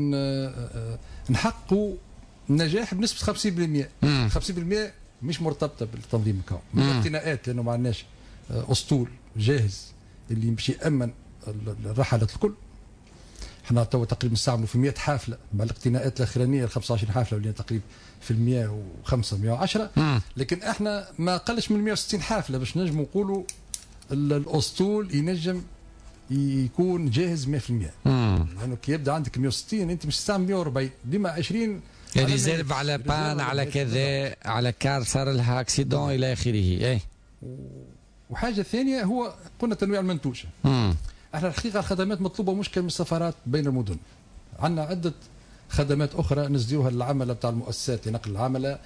نحققوا نجاح بنسبه 50%. 50% مش مرتبطه بالتنظيم كون الاقتناءات لانه ما عندناش اسطول جاهز اللي يمشي يامن الرحلات الكل. احنا تو تقريبا نستعملوا في 100 حافله مع الاقتناءات الاخرانيه 25 حافله اللي تقريبا في 105 110 لكن احنا ما قلش من 160 حافله باش نجموا نقولوا الاسطول ينجم يكون جاهز 100%. لانه كي يبدا عندك 160 انت مش تستعمل 140 ديما 20 ريزيرف على بان على كذا على كار صار لها اكسيدون الى اخره. وحاجه ثانيه هو قلنا تنويع المنتوج. احنا الحقيقه الخدمات مطلوبه مشكل من السفارات بين المدن. عندنا عده خدمات اخرى نزديوها للعمله بتاع المؤسسات لنقل العمله.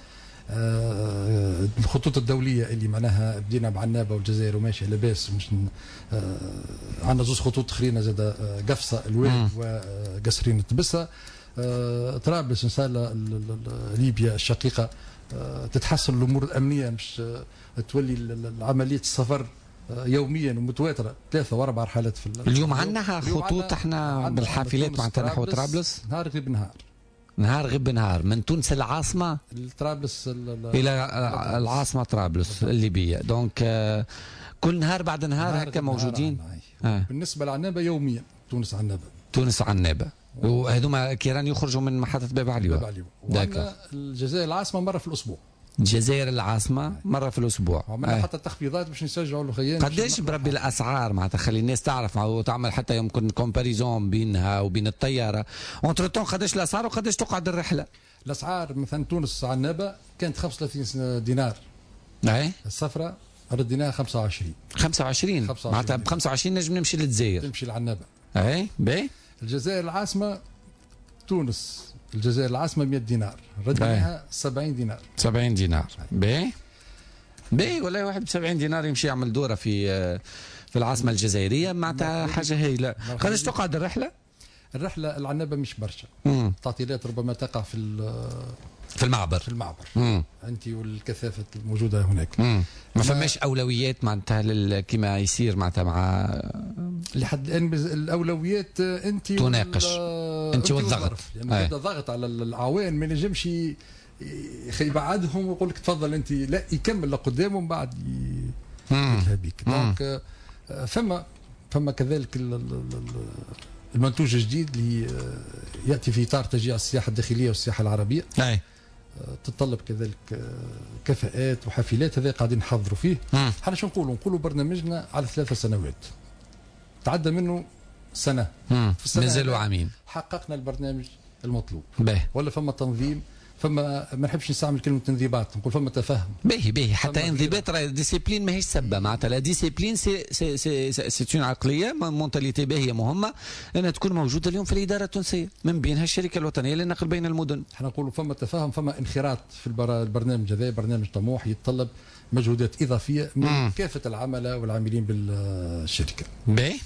الخطوط الدوليه اللي معناها بدينا بعنابه والجزائر وماشيه لاباس. مش عندنا زوج خطوط اخرين زاد قفصه الوالد وقصرين تبسه. طرابلس ان شاء الله ليبيا الشقيقه تتحسن الامور الامنيه مش تولي عمليه السفر يوميا ومتواتره 3 و4 رحلات في اليوم. عندنا خطوط احنا بالحافلات معناتها نحو طرابلس نهار غير نهار غير نهار من تونس العاصمه طرابلس الى العاصمه طرابلس الليبيه. دونك كل نهار بعد نهار هكا موجودين. بالنسبه لعنابه يوميا تونس عنابه وهذوما كيران يخرجوا من محطه باب عليوه. الجزائر العاصمه مره في الاسبوع. الجزائر العاصمه مره في الاسبوع. عملنا حتى تخفيضات باش نشجعوا الخيان. قداش بربي الاسعار معناتها خلي الناس تعرف وتعمل حتى يمكن كومباريزون بينها وبين الطياره. اونتر قداش الاسعار وقداش تقعد الرحله؟ الاسعار مثلا تونس عنابه كانت 35 دينار. السفره رديناها 25 معناتها ب 25 نجم نمشي للجزائر تمشي لعنابه. باهي. الجزائر العاصمه تونس الجزائر العاصمه 100 دينار رديناها 70 دينار. 70 دينار باهي ولا واحد ب 70 دينار يمشي يعمل دوره في العاصمه الجزائريه معناتها حاجه هايله. قداش تقعد الرحله؟ الرحله العنابه مش برشا. تعطيلات ربما تقع في المعبر انت والكثافه الموجوده هناك. ما فماش اولويات معناتها كما يصير معناتها مع لحد الان الاولويات انت تناقش انت والضغط. يعني بدا ضغط على العوان ما ينجمش يبعدهم ويقول لك تفضل انت لا يكمل لقدام ومن بعد قلتها بيك. دونك فما كذلك المنتوج الجديد اللي ياتي في اطار تشجيع السياحه الداخليه والسياحه العربيه. اي تتطلب كذلك كفاءات وحافلات، هذا قاعدين نحضروا فيه. احنا شو نقولوا برنامجنا على 3 سنوات، تعدى منه سنه، في السنه مازالوا عامين حققنا البرنامج المطلوب. باهي. ولا فما تنظيم، فما ما نحبش نستعمل كلمه انضباط، نقول فما تفاهم. باهي حتى انضباط راه ديسيبلين ماهيش سبه، معناتها لا ديسيبلين سي اون عقليه مونتاليتي باهيه مهمه انها تكون موجوده اليوم في الاداره التونسيه، من بينها الشركه الوطنيه للنقل بين المدن. احنا نقولوا فما تفاهم، فما انخراط في البرنامج هذا، برنامج طموح يتطلب مجهودات اضافيه من كافه العملاء والعاملين بالشركه. باهي.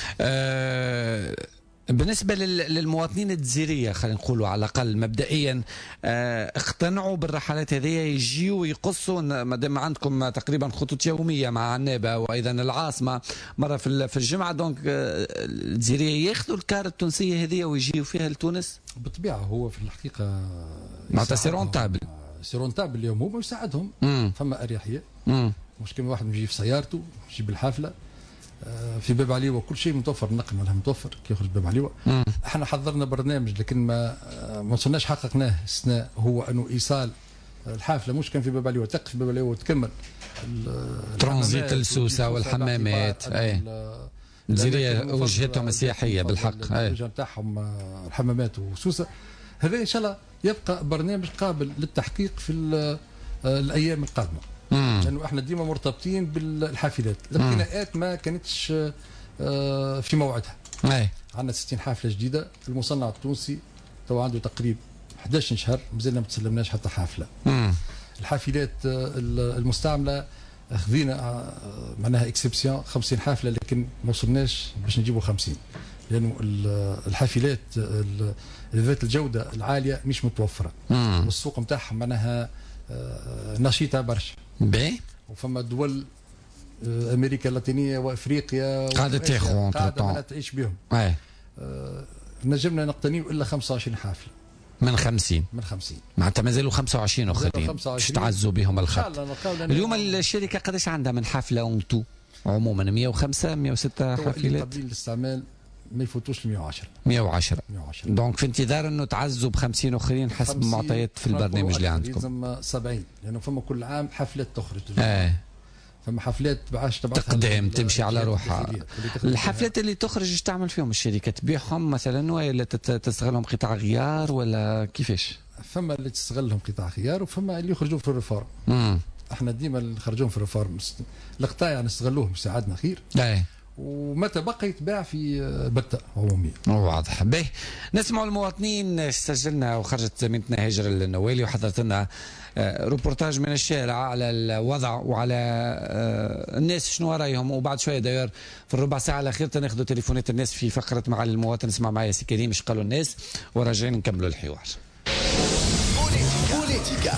بالنسبة للمواطنين الجزيرية خلينا نقولوا على الأقل مبدئيا اقتنعوا بالرحلات هذه، يجيوا ويقصوا ما دام عندكم تقريبا خطوط يومية مع عنابة وأيضا العاصمة مرة في الجمعة، دونك الجزيرية ياخذوا الكارت التونسية هذه ويجيوا فيها لتونس؟ بالطبيعة هو في الحقيقة معناتها سي رونتابل. سي رونتابل اليوم، هو يساعدهم. فما أريحية، مش كما واحد يجي في سيارته يجي بالحافلة. في باب عليوه كل شيء متوفر، النقل مالها متوفر كي يخرج باب عليوه. احنا حضرنا برنامج لكن ما وصلناش حققناه السنه، هو انه ايصال الحافله مش كان في باب عليوه، تقف في باب عليوه وتكمل ترانزيت السوسه والحمامات. اي الجزيريه وجهتهم السياحيه بالحق، الوجهه نتاعهم الحمامات وسوسه. هذا ان شاء الله يبقى برنامج قابل للتحقيق في الايام القادمه، لانه احنا ديما مرتبطين بالحافلات. الابتناءات ما كانتش في موعدها. عندنا 60 حافله جديده، المصنع التونسي تو عنده تقريبا 11 شهر مازلنا ما تسلمناش حتى حافله. الحافلات المستعمله خذينا معناها اكسبسيون 50 حافله، لكن ما وصلناش باش نجيبوا 50، لانه الحافلات ذات الجوده العاليه مش متوفره، والسوق نتاعهم معناها نشيطه برشا. باهي. وفما دول امريكا اللاتينيه وافريقيا قاعده تاخذ قاعده تعيش بهم. نجمنا نقتنيوا الا 25 حافله من 50 معناتها مازالوا 25 اخرين باش تعزوا بهم الخط. اليوم الشركه قداش عندها من حافله اونتو عموما؟ 105 106 حافلات قابلين للاستعمال، ما يفوتوش ل 110. دونك في انتظار انه تعزوا ب 50 اخرين حسب المعطيات في البرنامج اللي عندكم. لازم 70، لانه فما كل عام حفلات تخرج. فما حفلات بعاش تقدم تمشي على روحها. الحفلات اللي تخرج ايش تعمل فيهم الشركه؟ تبيعهم مثلا ولا تستغلهم قطع غيار ولا كيفاش؟ فما اللي تستغلهم قطع غيار وفما اللي يخرجوا في الريفورم. احنا ديما اللي نخرجوهم في الريفورم، القطاع نستغلوهم يساعدنا خير. ومتى بقى يتباع في بتة عمومية. واضح. باهي، نسمعوا المواطنين. سجلنا وخرجت زميلتنا هاجر النوالي وحضرت لنا روبورتاج من الشارع على الوضع وعلى الناس شنو رايهم، وبعد شويه داير في الربع ساعه الاخيره ناخذوا تليفونات الناس في فقره معالي المواطن. اسمع معايا سي كريم ايش قالوا الناس وراجعين نكملوا الحوار. بوليتيكا.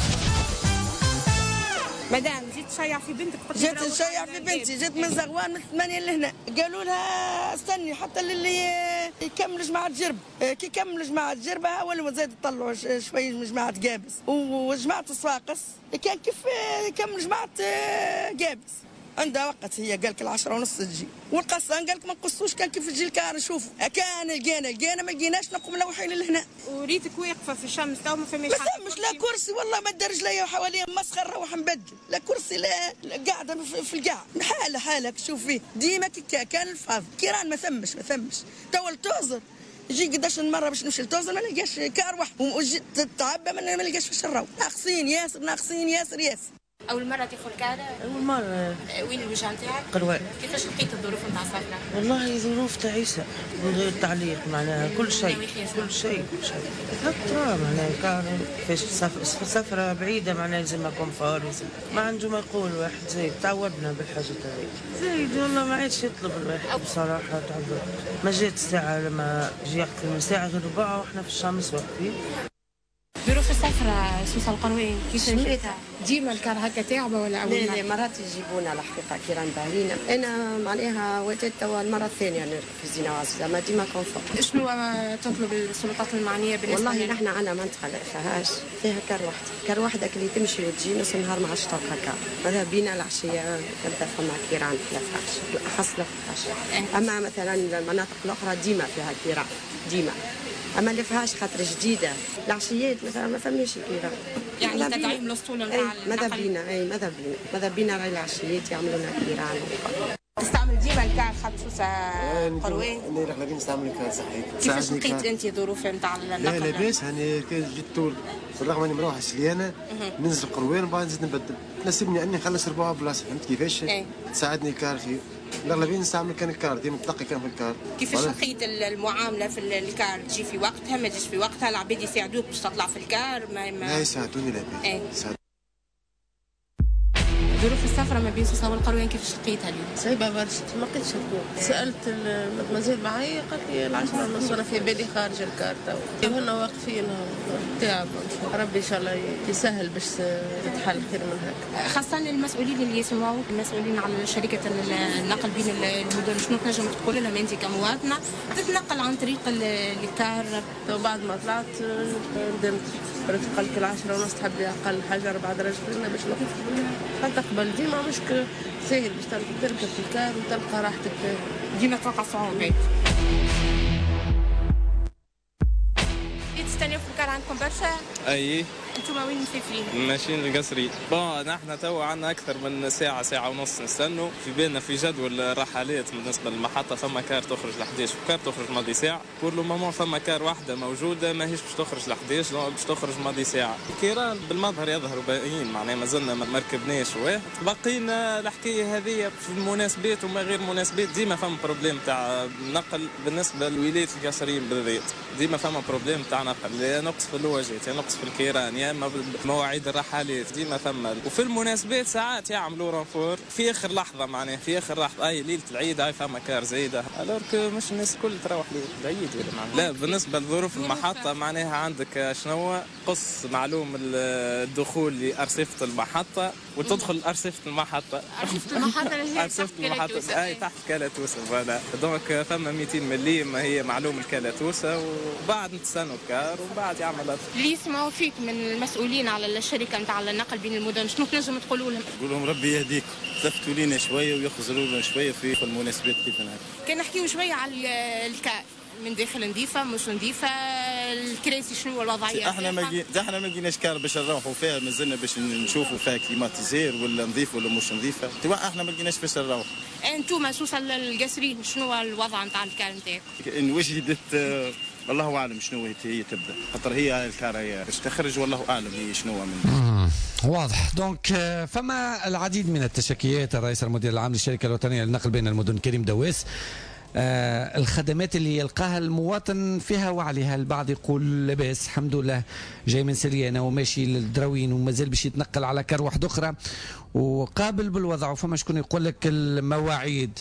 مدام جيت تشيع في بنتك؟ جيت نشيع في بنتي، جيت من زغوان من 8 لهنا، قالوا لها استني حتى اللي يكمل جماعة جرب، كي يكمل جماعة جربها ولو زاد طلعوا شوي جماعة قابس، وجماعة الصفاقس كان كيف يكمل جماعة قابس. عندها وقت هي قالك 10:30 تجي، والقصان قالك ما نقصوش، كان كيف تجي الكار نشوفوا كان لقينا ما لقيناش نقوم ملوحين لهنا. وريتك واقفه في الشمس تو ما فماش ما فماش لا كرسي والله، ما دار رجليا وحواليا مسخر نروح نبدل، لا كرسي لا قاعده في القاع. حالك شوفي ديما كان الفاض كيران ما ثمش تو التوزر يجي قداش المره باش نمشي لتوزر ما نلقاش كار واحد، وجيت تعبى ما نلقاش في الشراو، ناقصين ياسر. أول مرة تدخل كهذا؟ أول مرة. وين الوجهة نتاعك؟ قروان. كيفاش لقيت الظروف نتاع السفرة؟ والله ظروف تعيسة من غير تعليق، معناها كل شيء. هكا معناها كان فاش سفرة بعيدة معناها لازم كونفور، ما عنده ما يقول واحد زايد، تعودنا بالحاجة هذه. زايد والله ما عادش يطلب الواحد بصراحة، تعبت. ما جات الساعة لما جي أكثر من ساعة غير ربع وإحنا في الشمس واقفين. ظروف السفرة سوسة القروين كيفاش لقيتها؟ ديما الكار هكا تعبه ولا اول لا مرات يجيبونا الحقيقه كيران باهيين. انا معناها وجدت توا المره الثانيه نركب في زينواز زعما ديما كونفورت. شنو تطلب السلطات المعنيه بالنسبه والله نحن عندنا منطقه ما فيهاش فيها كار وحده اللي تمشي وتجي نص النهار ما عادش تلقى كار. ماذا بينا العشيه تبدا فما كيران لا فيهاش بالاخص لا فيهاش. اما مثلا المناطق الاخرى ديما فيها كيران ديما. اما اللي فيهاش خاطر جديده العشيات مثلا ما فماش كيران. يعني تدعيم الاسطول نتاع ماذا بينا راهي العشيات يعملوا لنا كيران. تستعمل ديما الكار خبصوصه قروان؟ انا اغلبيه نستعمل الكار صحيح. كيفاش لقيت انت ظروف نتاع النقل؟ لا لاباس انا كان جيت طول بالرغم اني مروح السليانه ننزل قروان وبعد نزيد نبدل. تناسبني اني نخلص 4 بلاصه فهمت كيفاش؟ تساعدني الكار خير. الاغلبيه نستعمل كان الكار ديما تلقي كان في الكار. كيفاش لقيت المعامله في الكار؟ تجي في وقتها ما تجيش في وقتها؟ العباد يساعدوك باش تطلع في الكار؟ لا يساعدوني لاباس. ظروف السفره ما بين سوسه والقروان كيفاش لقيتها اليوم؟ صعيبه برشا ما لقيتش الكور. سالت المدمزيل معايا قالت لي 10:30 وانا في بالي خارج الكار تو. هنا واقفين تعب ربي ان شاء الله يسهل باش تتحل خير من هكا. خاصه المسؤولين اللي يسمعوا المسؤولين على شركه النقل بين المدن شنو تنجم تقول لهم انت كمواطنه تتنقل عن طريق الكار؟ تو بعد ما طلعت ندمت. قال لك 10:30 تحب لي اقل حاجه 4 درجات باش نقف تقبل. ديما مش سهل باش تركب في الكار وتلقى راحتك. ديما توقع صعوبات. تستنيو في الكار عندكم برشا؟ اي. انتوما وين مسافرين؟ ماشيين للقصري. نحن توا عندنا اكثر من ساعه ونص نستنوا. في بالنا في جدول الرحلات بالنسبه للمحطه فما كار تخرج ل 11 وكار تخرج ماضي ساعه. بور لو مومون فما كار واحده موجوده ماهيش باش تخرج ل 11 باش تخرج ماضي ساعه. الكيران بالمظهر يظهروا باقيين معناها مازلنا ما ركبناش واحد. باقينا الحكايه هذه في المناسبات وما غير مناسبات ديما فما بروبليم تاع نقل بالنسبه للولايات القصريين بالذات. ديما فما بروبليم تاع نقل يا نقص في اللواجات يا نقص في الكيران يا اما مواعيد الرحلات ديما ثم. وفي المناسبات ساعات يعملوا رانفور في اخر لحظه معناها في اخر لحظه ليله العيد فما كار زايده. الورك مش الناس الكل تروح للعيد ولا معناها. لا بالنسبه لظروف المحطه معناها عندك شنو قص معلوم الدخول لارصفه المحطه وتدخل ارصفه المحطه. ارصفه المحطه اي تحت كالاتوسه فوالا. دونك ثم 200 مليم هي معلوم الكالاتوسه وبعد نتستنوا الكار وبعد يعمل اللي يسمعوا فيك من المسؤولين على الشركه نتاع النقل بين المدن شنو تنجم تقولوا لهم؟ نقول لهم ربي يهديكم تفتوا لينا شويه ويخزروا لنا شويه في المناسبات كيف هكا. كان نحكيو شويه على الكار من داخل نظيفه مش نظيفه الكراسي شنو الوضعيه؟ احنا ما لقيناش كار باش نروحوا فيها مازلنا باش نشوفوا فيها كليماتيزير ولا نظيف ولا مش نظيفه. احنا ما لقيناش باش نروحوا. انتوما سوسه القصريين شنو الوضع نتاع الكار نتاعكم؟ ان وجدت والله اعلم شنو هي تبدا خاطر هي الكار هي باش تخرج والله اعلم هي شنو من واضح. دونك فما العديد من التشكيات. الرئيس المدير العام للشركه الوطنيه للنقل بين المدن كريم دواس الخدمات اللي يلقاها المواطن فيها وعليها. البعض يقول لاباس الحمد لله جاي من سليانه وماشي للدراوين ومازال باش يتنقل على كار واحده اخرى وقابل بالوضع. وفما شكون يقول لك المواعيد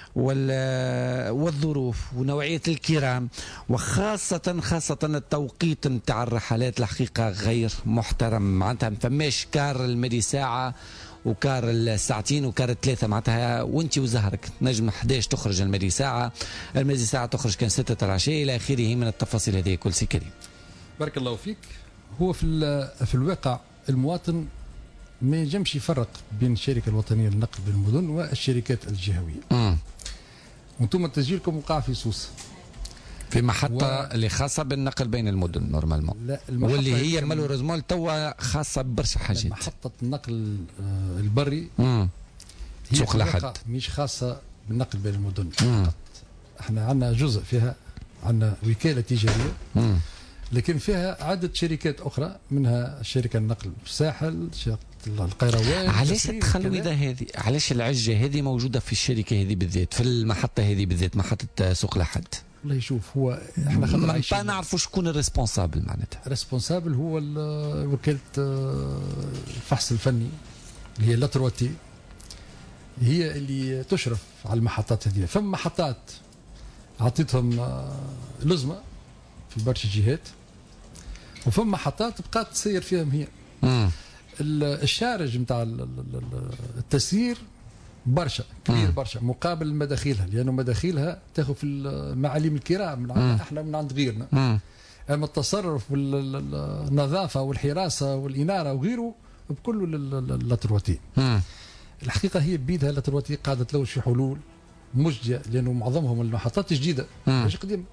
والظروف ونوعيه الكرام وخاصه التوقيت نتاع الرحلات الحقيقه غير محترم. معناتها ما فماش كار المدي ساعه وكار الساعتين وكار 3 معناتها وانت وزهرك نجم 11 تخرج المدي ساعه تخرج كان 6 العشاء الى اخره من التفاصيل هذه. كل سي كريم بارك الله فيك. هو في الواقع المواطن ما ينجمش يفرق بين الشركه الوطنيه للنقل بين المدن والشركات الجهويه. وانتم تسجيلكم وقع في سوسه في محطه اللي خاصه بالنقل بين المدن نورمالمون. لا واللي هي مالوريزمون توا خاصه برشا حاجات. محطه النقل البري سوق لحد مش خاصه بالنقل بين المدن فقط. احنا عندنا جزء فيها عندنا وكاله تجاريه لكن فيها عده شركات اخرى منها شركه النقل الساحل القيروان. علاش التخلويده هذه؟ علاش العجه هذه موجوده في الشركه هذه بالذات في المحطه هذه بالذات محطه سوق لحد؟ والله شوف هو احنا ما نعرفوا شكون الريسبونسابل معناتها. الريسبونسابل هو وكاله الفحص الفني اللي هي لاتروتي هي اللي تشرف على المحطات هذه. فما محطات عطيتهم لزمه في برشا جهات وفما محطات بقات تسير فيهم هي. الشارج نتاع التسيير برشا كبير برشا مقابل مداخيلها، لانه مداخيلها تاخذ في المعالم الكرام من عندنا احنا من عند غيرنا. اما التصرف والنظافه والحراسه والاناره وغيره بكله للاترواتي. الحقيقه هي بيدها لاترواتي قاعده تلوج في حلول مجديه، لانه معظمهم المحطات جديده مش قديمه.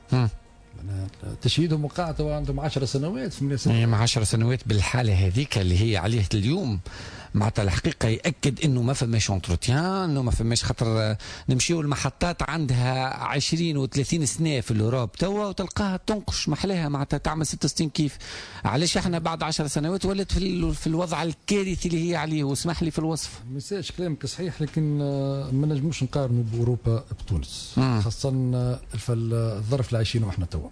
تشييدهم وقع عندهم 10 سنوات 8 سنوات. 10 سنوات بالحاله هذيك اللي هي عليه اليوم، معناتها الحقيقه ياكد انه ما فماش انتروتيان، انه ما فماش، خاطر نمشيو المحطات عندها 20 و30 سنه في الاوروب توا وتلقاها تنقش محلاها، معناتها تعمل 66 كيف. علاش احنا بعد 10 سنوات ولات في الوضع الكارثي اللي هي عليه؟ واسمح لي في الوصف. ما يسالش كلامك صحيح، لكن ما نجموش نقارنوا باوروبا بتونس، خاصه في الظرف اللي عايشينه احنا توا.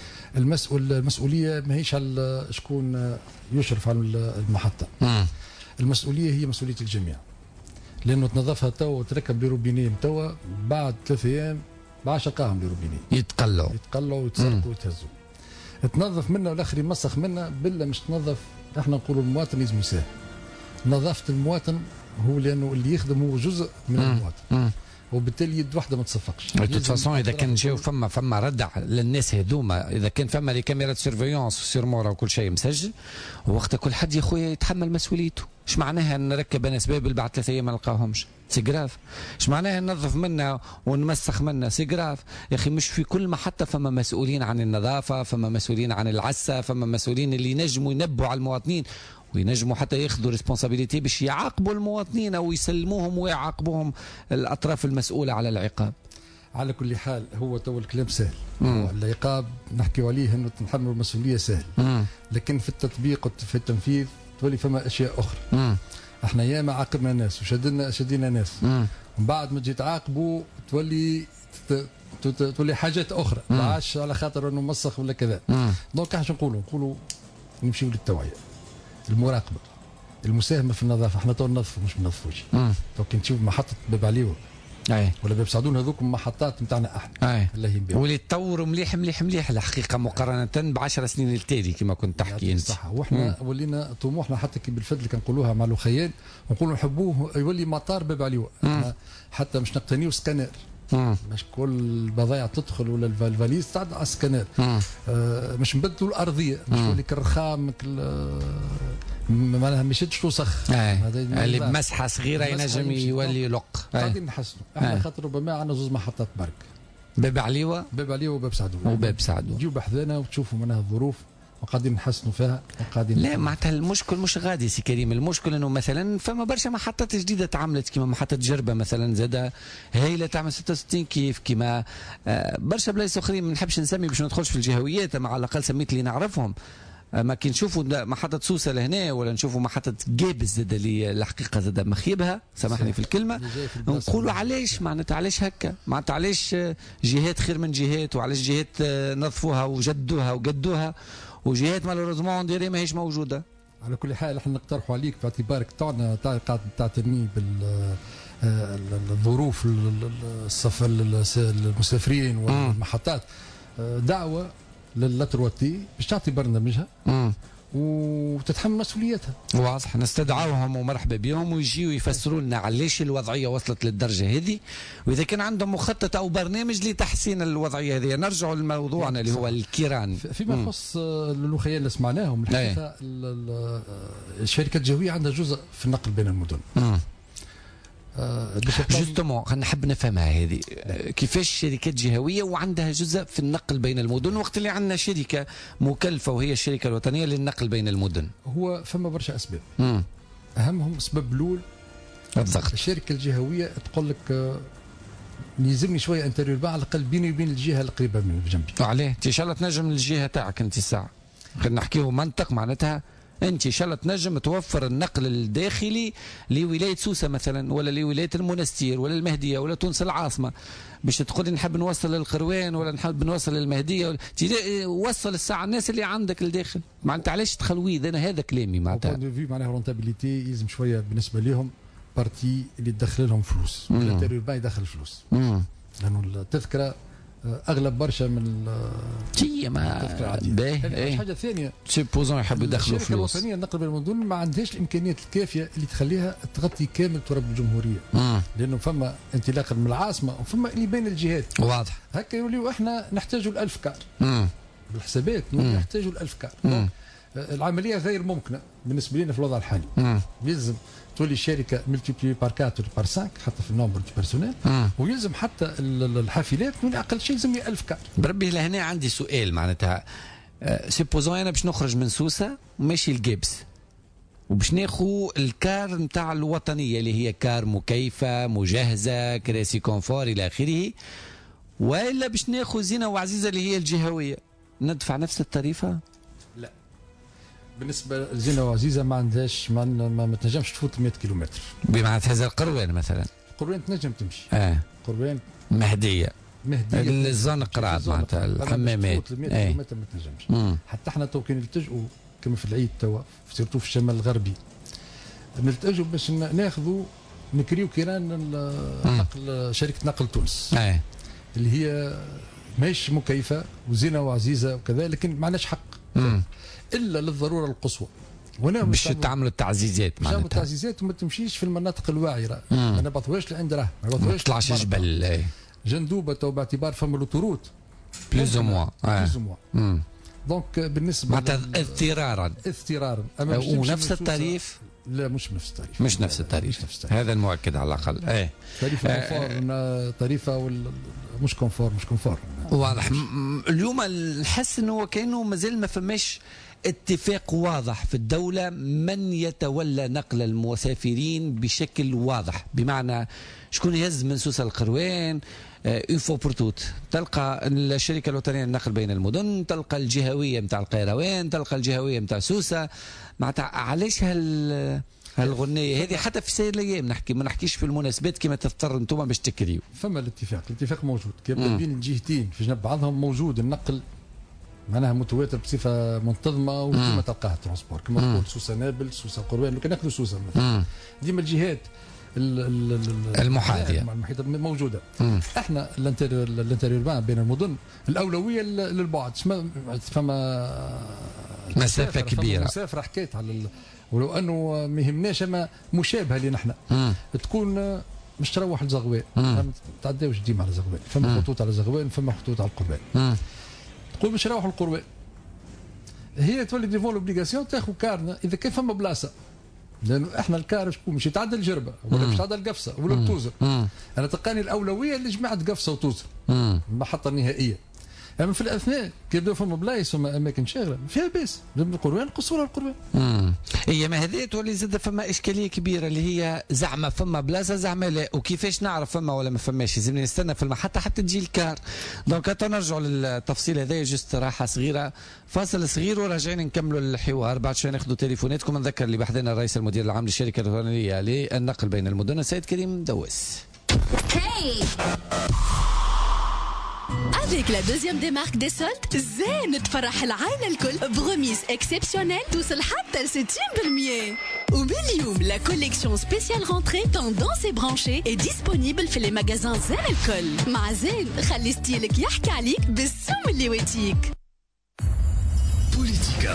المسؤوليه ماهيش على شكون يشرف على المحطه. المسؤوليه هي مسؤوليه الجميع، لانه تنظفها توا وتركب لروبينيه توا بعد 3 ايام ما عادش تلقاهم لروبينيه، يتقلعوا ويتسرقوا ويتهزوا. تنظف منا والاخر يمسخ منا بالله مش تنظف. احنا نقولوا المواطن لازم يساهم. نظافه المواطن هو لانه اللي يخدم هو جزء من المواطن، وبالتالي يد واحده ما تصفقش. دو توت فاسون اذا كان جاو فما ردع للناس هذوما، اذا كان فما لي كاميرات سيرفيونس سيرمورا وكل شيء مسجل، وقتها كل حد يا خويا يتحمل مسؤوليته. اش معناها نركب انا سبابل بعد 3 ايام ما نلقاوهمش؟ سي جراف. اش معناها ننظف منا ونمسخ منا؟ سي جراف. يا اخي مش في كل محطه فما مسؤولين عن النظافه، فما مسؤولين عن العسه، فما مسؤولين اللي ينجموا ينبوا على المواطنين وينجموا حتى ياخذوا ريسبونسابيلتي باش يعاقبوا المواطنين او يسلموهم ويعاقبوهم الاطراف المسؤوله على العقاب. على كل حال هو تو الكلام سهل، العقاب نحكيو عليه انه تنحملوا المسؤوليه سهل، لكن في التطبيق وفي التنفيذ تولي فما اشياء اخرى. احنا ياما عاقبنا ناس وشدينا ناس، ومن بعد ما تجي تعاقبوا تولي حاجات اخرى، ما عادش على خاطر انه مسخ ولا كذا. دونك احنا نقولوا نمشيو للتوعيه، المراقبه، المساهمه في النظافه. احنا تو ننظفوا مش بننظفوش. تو كي تشوف محطه باب عليوه ولا باب سعدون، هذوك محطات نتاعنا احنا. الله يبارك. واللي تطوروا مليح مليح مليح الحقيقه مقارنه ب10 سنين التالي كما كنت تحكي انت. صح. واحنا ولينا طموحنا حتى كي بالفضل اللي كنقولوها مع الاخيان، نقولوا نحبوه يولي مطار باب عليوه. حتى مش نقتنيو سكانير، مش كل البضائع تدخل ولا الفاليز تعدي على السكانير. مش نبدلوا الارضيه، مش يولي كالرخام معناها مش توسخ. اللي بمسحه صغيره ينجم يولي لق. قاعدين نحسنوا احنا خاطر ربما عندنا 2 محطات برك، باب عليوه وباب سعدون. تجيو بحذانا وتشوفوا منها الظروف وقاعدين نحسنوا فيها وقاعدين. لا معناتها المشكل مش غادي سي كريم، المشكل انه مثلا فما برشا محطات جديده تعملت كيما محطه جربه مثلا زاده هايله تعمل 66 كيف، كيما برشا بلايص اخرين ما نحبش نسمي باش ما ندخلش في الجهويات، مع على الاقل سميت اللي نعرفهم. ما كي نشوفوا محطة سوسة لهنا ولا نشوفوا محطة جابس زاد اللي الحقيقة زاد مخيبها، سامحني في الكلمة، نقولوا علاش معناتها علاش هكا، معناتها علاش جهات خير من جهات، وعلاش جهات نظفوها وجدوها وقدوها وجهات مالوريزمون ديري ماهيش موجودة. على كل حال احنا نقترحوا عليك باعتبارك تاعنا تعتني بالظروف السفر المسافرين والمحطات، دعوة للاترواتي باش تعطي برنامجها وتتحمل مسؤوليتها. واضح، نستدعوهم ومرحبا بهم ويجيوا يفسروا لنا علاش الوضعيه وصلت للدرجه هذه، واذا كان عندهم مخطط او برنامج لتحسين الوضعيه هذه. نرجعوا لموضوعنا اللي هو الكيران. فيما يخص الاخوين اللي سمعناهم، الحقيقه الشركه الجويه عندها جزء في النقل بين المدن. جوستومون نحب نفهمها هذه، كيفاش شركات جهويه وعندها جزء في النقل بين المدن، وقت اللي عندنا شركه مكلفه وهي الشركه الوطنيه للنقل بين المدن. هو فما برشا اسباب، اهمهم السبب الاول بالضبط الشركه الجهويه تقول لك يلزمني شويه انتريور على الاقل بيني وبين الجهه القريبه من جنبي. عليه انت ان شاء الله تنجم الجهه تاعك انت الساعه، خلينا نحكيو منطق، معناتها انت ان شاء الله تنجم توفر النقل الداخلي لولايه سوسه مثلا، ولا لولايه المنستير ولا المهديه ولا تونس العاصمه، باش تقولي نحب نوصل للقروان ولا نحب نوصل للمهديه وصل الساعه الناس اللي عندك لداخل. معناتها علاش تخلويد؟ انا هذا كلامي معناتها. بوان دو في معناها رونتابيليتي يلزم شويه بالنسبه لهم بارتي اللي تدخل لهم فلوس، الانتيريور با يدخل فلوس، لانه التذكره اغلب برشا من حاجه ثانيه سيبوزون يحبوا يدخلوا فلوس. الشركه الوطنيه للنقل بين المدن ما عندهاش الامكانيات الكافيه اللي تخليها تغطي كامل تراب الجمهوريه. لانه فما انطلاقا من العاصمه وفما اللي بين الجهات. واضح. هكا يوليو احنا نحتاجوا 1000 كار. بالحسابات نحتاجوا 1000 كار. العمليه غير ممكنه بالنسبه لنا في الوضع الحالي. يلزم تولي الشركه ملتيبلي بار 4 بار 5 حتى في النومبر دو بيرسونيل، ويلزم حتى الحافلات من اقل شيء يلزم 1000 كار. بربي لهنا عندي سؤال معناتها سيبوزون انا باش نخرج من سوسه وماشي الجبس وباش ناخذ الكار نتاع الوطنيه اللي هي كار مكيفه مجهزه كراسي كونفور الى اخره، والا باش ناخذ زينه وعزيزه اللي هي الجهويه ندفع نفس التاريفه؟ لا، بالنسبه لزينه وعزيزه ما عندهاش ما تنجمش تفوت 100 كيلومتر. بمعنى هذا القروان مثلا القروان تنجم تمشي. قروان مهديه الزنقرات معناتها الحمامات 100 كيلومتر ما تنجمش. حتى احنا تو كي نلتجئوا كما في العيد توا سيرتو في الشمال الغربي نلتجئوا باش ناخذوا نكريو كيران نقل شركه نقل تونس اللي هي ماهيش مكيفه وزينه وعزيزه وكذا، لكن ما عندناش حق الا للضروره القصوى. باش تعملوا التعزيزات معناتها التعزيزات وما تمشيش في المناطق الواعره. ما نبطوهاش لعند راه ما تطلعش الجبل. جندوبه تو باعتبار فما لوتوروت بلوز او موان. دونك بالنسبه معناتها اضطرارا ونفس التاريف. لا مش نفس التاريف. مش نفس التاريف. هذا المؤكد على الاقل. تاريف كونفور طريفه مش كونفور واضح. اليوم نحس انه كانه مازال ما فماش اتفاق واضح في الدولة من يتولى نقل المسافرين بشكل واضح، بمعنى شكون يهز من سوسة القروان اونفو بورتوت. تلقى الشركة الوطنية للنقل بين المدن، تلقى الجهوية نتاع القيروان، تلقى الجهوية نتاع سوسة. معناتها علاش هالغنية هذه حتى في سائر الايام نحكي، ما نحكيش في المناسبات كما تضطر انتم باش تكريو. فما الاتفاق موجود كيبدا بين الجهتين في جنب بعضهم موجود النقل معناها متواتر بصفه منتظمه وديما تلقاها ترونسبور كما تقول سوسه نابل سوسه قروان. لو كان ناخذوا سوسه مثلا ديما الجهات المحاذيه المحيطه موجوده. احنا الانتريور بين المدن الاولويه للبعد. فما مسافه كبيره مسافه حكيت على ولو انه ما يهمناش اما مشابهه لنا احنا تكون مش تروح لزغوان ما تعداوش ديما على زغوان. فما خطوط على زغوان فما خطوط على القروان. تقول باش نروحوا للقروان هي تولي ديفون لوبليغاسيون تاخذ كارنا اذا كان فما بلاصه. لانه احنا الكار شكون مش يتعدى الجربه ولا مش يتعدى القفصه ولا التوزر. انا تلقاني الاولويه لجماعه قفصه وتوزر المحطه النهائيه. اما في الاثناء كي يبداو فما بلايص وما اماكن شاغله فيها باس القروان قصورها القروان. هي ما هذه تولي زاد فما اشكاليه كبيره اللي هي زعما فما بلاصه زعما لا، وكيفاش نعرف فما ولا ما فماش؟ لازمني نستنى في المحطه حتى تجي الكار. دونك نرجعوا للتفصيل هذا جست راحه صغيره فاصل صغير وراجعين نكملوا الحوار. بعد شوي ناخذوا تليفوناتكم. نذكر اللي بحذنا الرئيس المدير العام للشركه الوطنيه للنقل بين المدن السيد كريم دوس. Avec la deuxième démarque des soldes, زين تفرح العائلة الكل بغميس اكسبسيونيل توصل حتى ل 60%. وباليوم la collection spéciale rentrée tendance et branchée est disponible في les magasins زين الكل. مع زين خلي ستيلك يحكي عليك بالسوم اللي ويتيك. بوليتيكا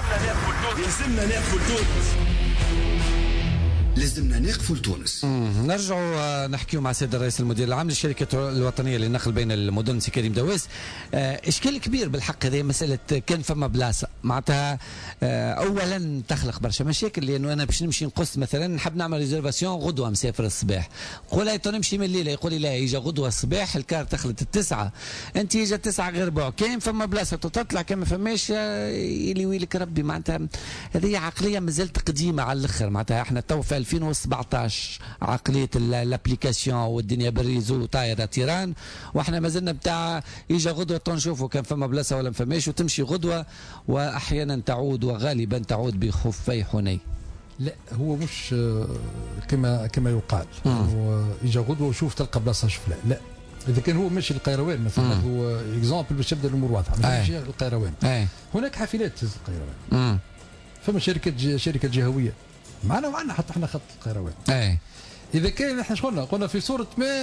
لازمنا نقفوا لتونس. نرجعوا نحكيوا مع السيد الرئيس المدير العام للشركه الوطنيه للنقل بين المدن سي كريم دواس. اشكال كبير بالحق هذه مساله كان فما بلاصه معناتها اولا تخلق برشا مشاكل. لانه انا باش نمشي نقص مثلا نحب نعمل ريزرفاسيون غدوه مسافر الصباح، نقول هاي نمشي من الليله، يقول لي لا يجي غدوه الصباح الكار تخلط التسعه، انت يجي التسعه غير ربع كاين فما بلاصه تطلع كان ما فماش يلي ويلك ربي. معناتها هذه عقليه مازالت قديمه على الاخر. معناتها احنا تو في 2017 عقليه الابليكاسيون والدنيا بالريزو طايره تيران، واحنا مازلنا بتاع يجي غدوه نشوفوا كان فما بلاصه ولا ما فماش، وتمشي غدوه واحيانا تعود وغالبا تعود بخفي حنين. لا هو مش كما يقال يجي غدوه وشوف تلقى بلاصه شوف لا اذا كان هو ماشي القيروان مثلا هو اكزامبل باش تبدا الامور واضحه ماشي القيروان. هناك حافلات تهز القيروان. فما شركه جهويه معنا وعنا حتى احنا خط القيروان. اذا كان احنا قلنا في صوره ما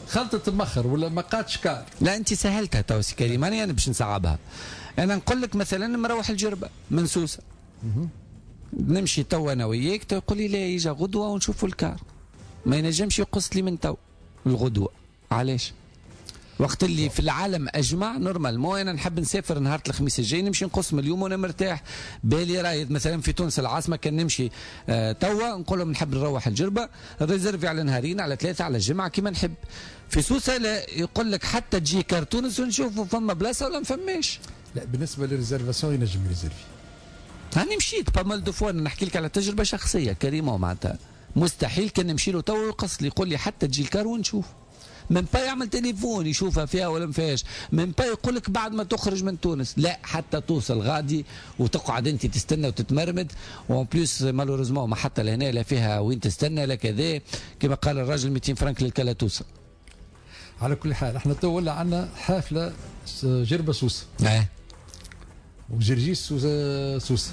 خلطه مخر ولا ما قاتش كار. لا انت سهلتها تو سي كريم، انا باش نصعبها. انا نقول لك مثلا مروح الجربه من سوسه، نمشي تو انا وياك، تقول لي لا يجا غدوه ونشوفوا الكار، ما ينجمش يقص لي من تو الغدوه. علاش؟ وقت اللي في العالم اجمع نورمالمون انا نحب نسافر نهار الخميس الجاي، نمشي نقص من اليوم وانا مرتاح بالي رايد. مثلا في تونس العاصمه كان نمشي توا نقول لهم نحب نروح الجربه، ريزيرفي على نهارين على ثلاثه على الجمعه كيما نحب. في سوسه لا، يقول لك حتى تجي كار تونس ونشوفوا فما بلاصه ولا ما فماش. لا بالنسبه للريزرفاسيون ينجم يريزيرفي. هاني مشيت بامال دو فوا، نحكي لك على تجربه شخصيه كريمه، معناتها مستحيل كان نمشي له تو ويقص لي يقول لي حتى تجي الكار ونشوف. من با يعمل تليفون يشوفها فيها ولا ما فيهاش، من با يقول لك بعد ما تخرج من تونس، لا حتى توصل غادي وتقعد انت تستنى وتتمرمد، وان بليس مالوريزمون ما حتى لهنا لا فيها وين تستنى لا كذا، كما قال الراجل 200 فرنك للكلا توصل. على كل حال احنا تو ولا عندنا حافله جربه سوسه. وجرجيس سوسه.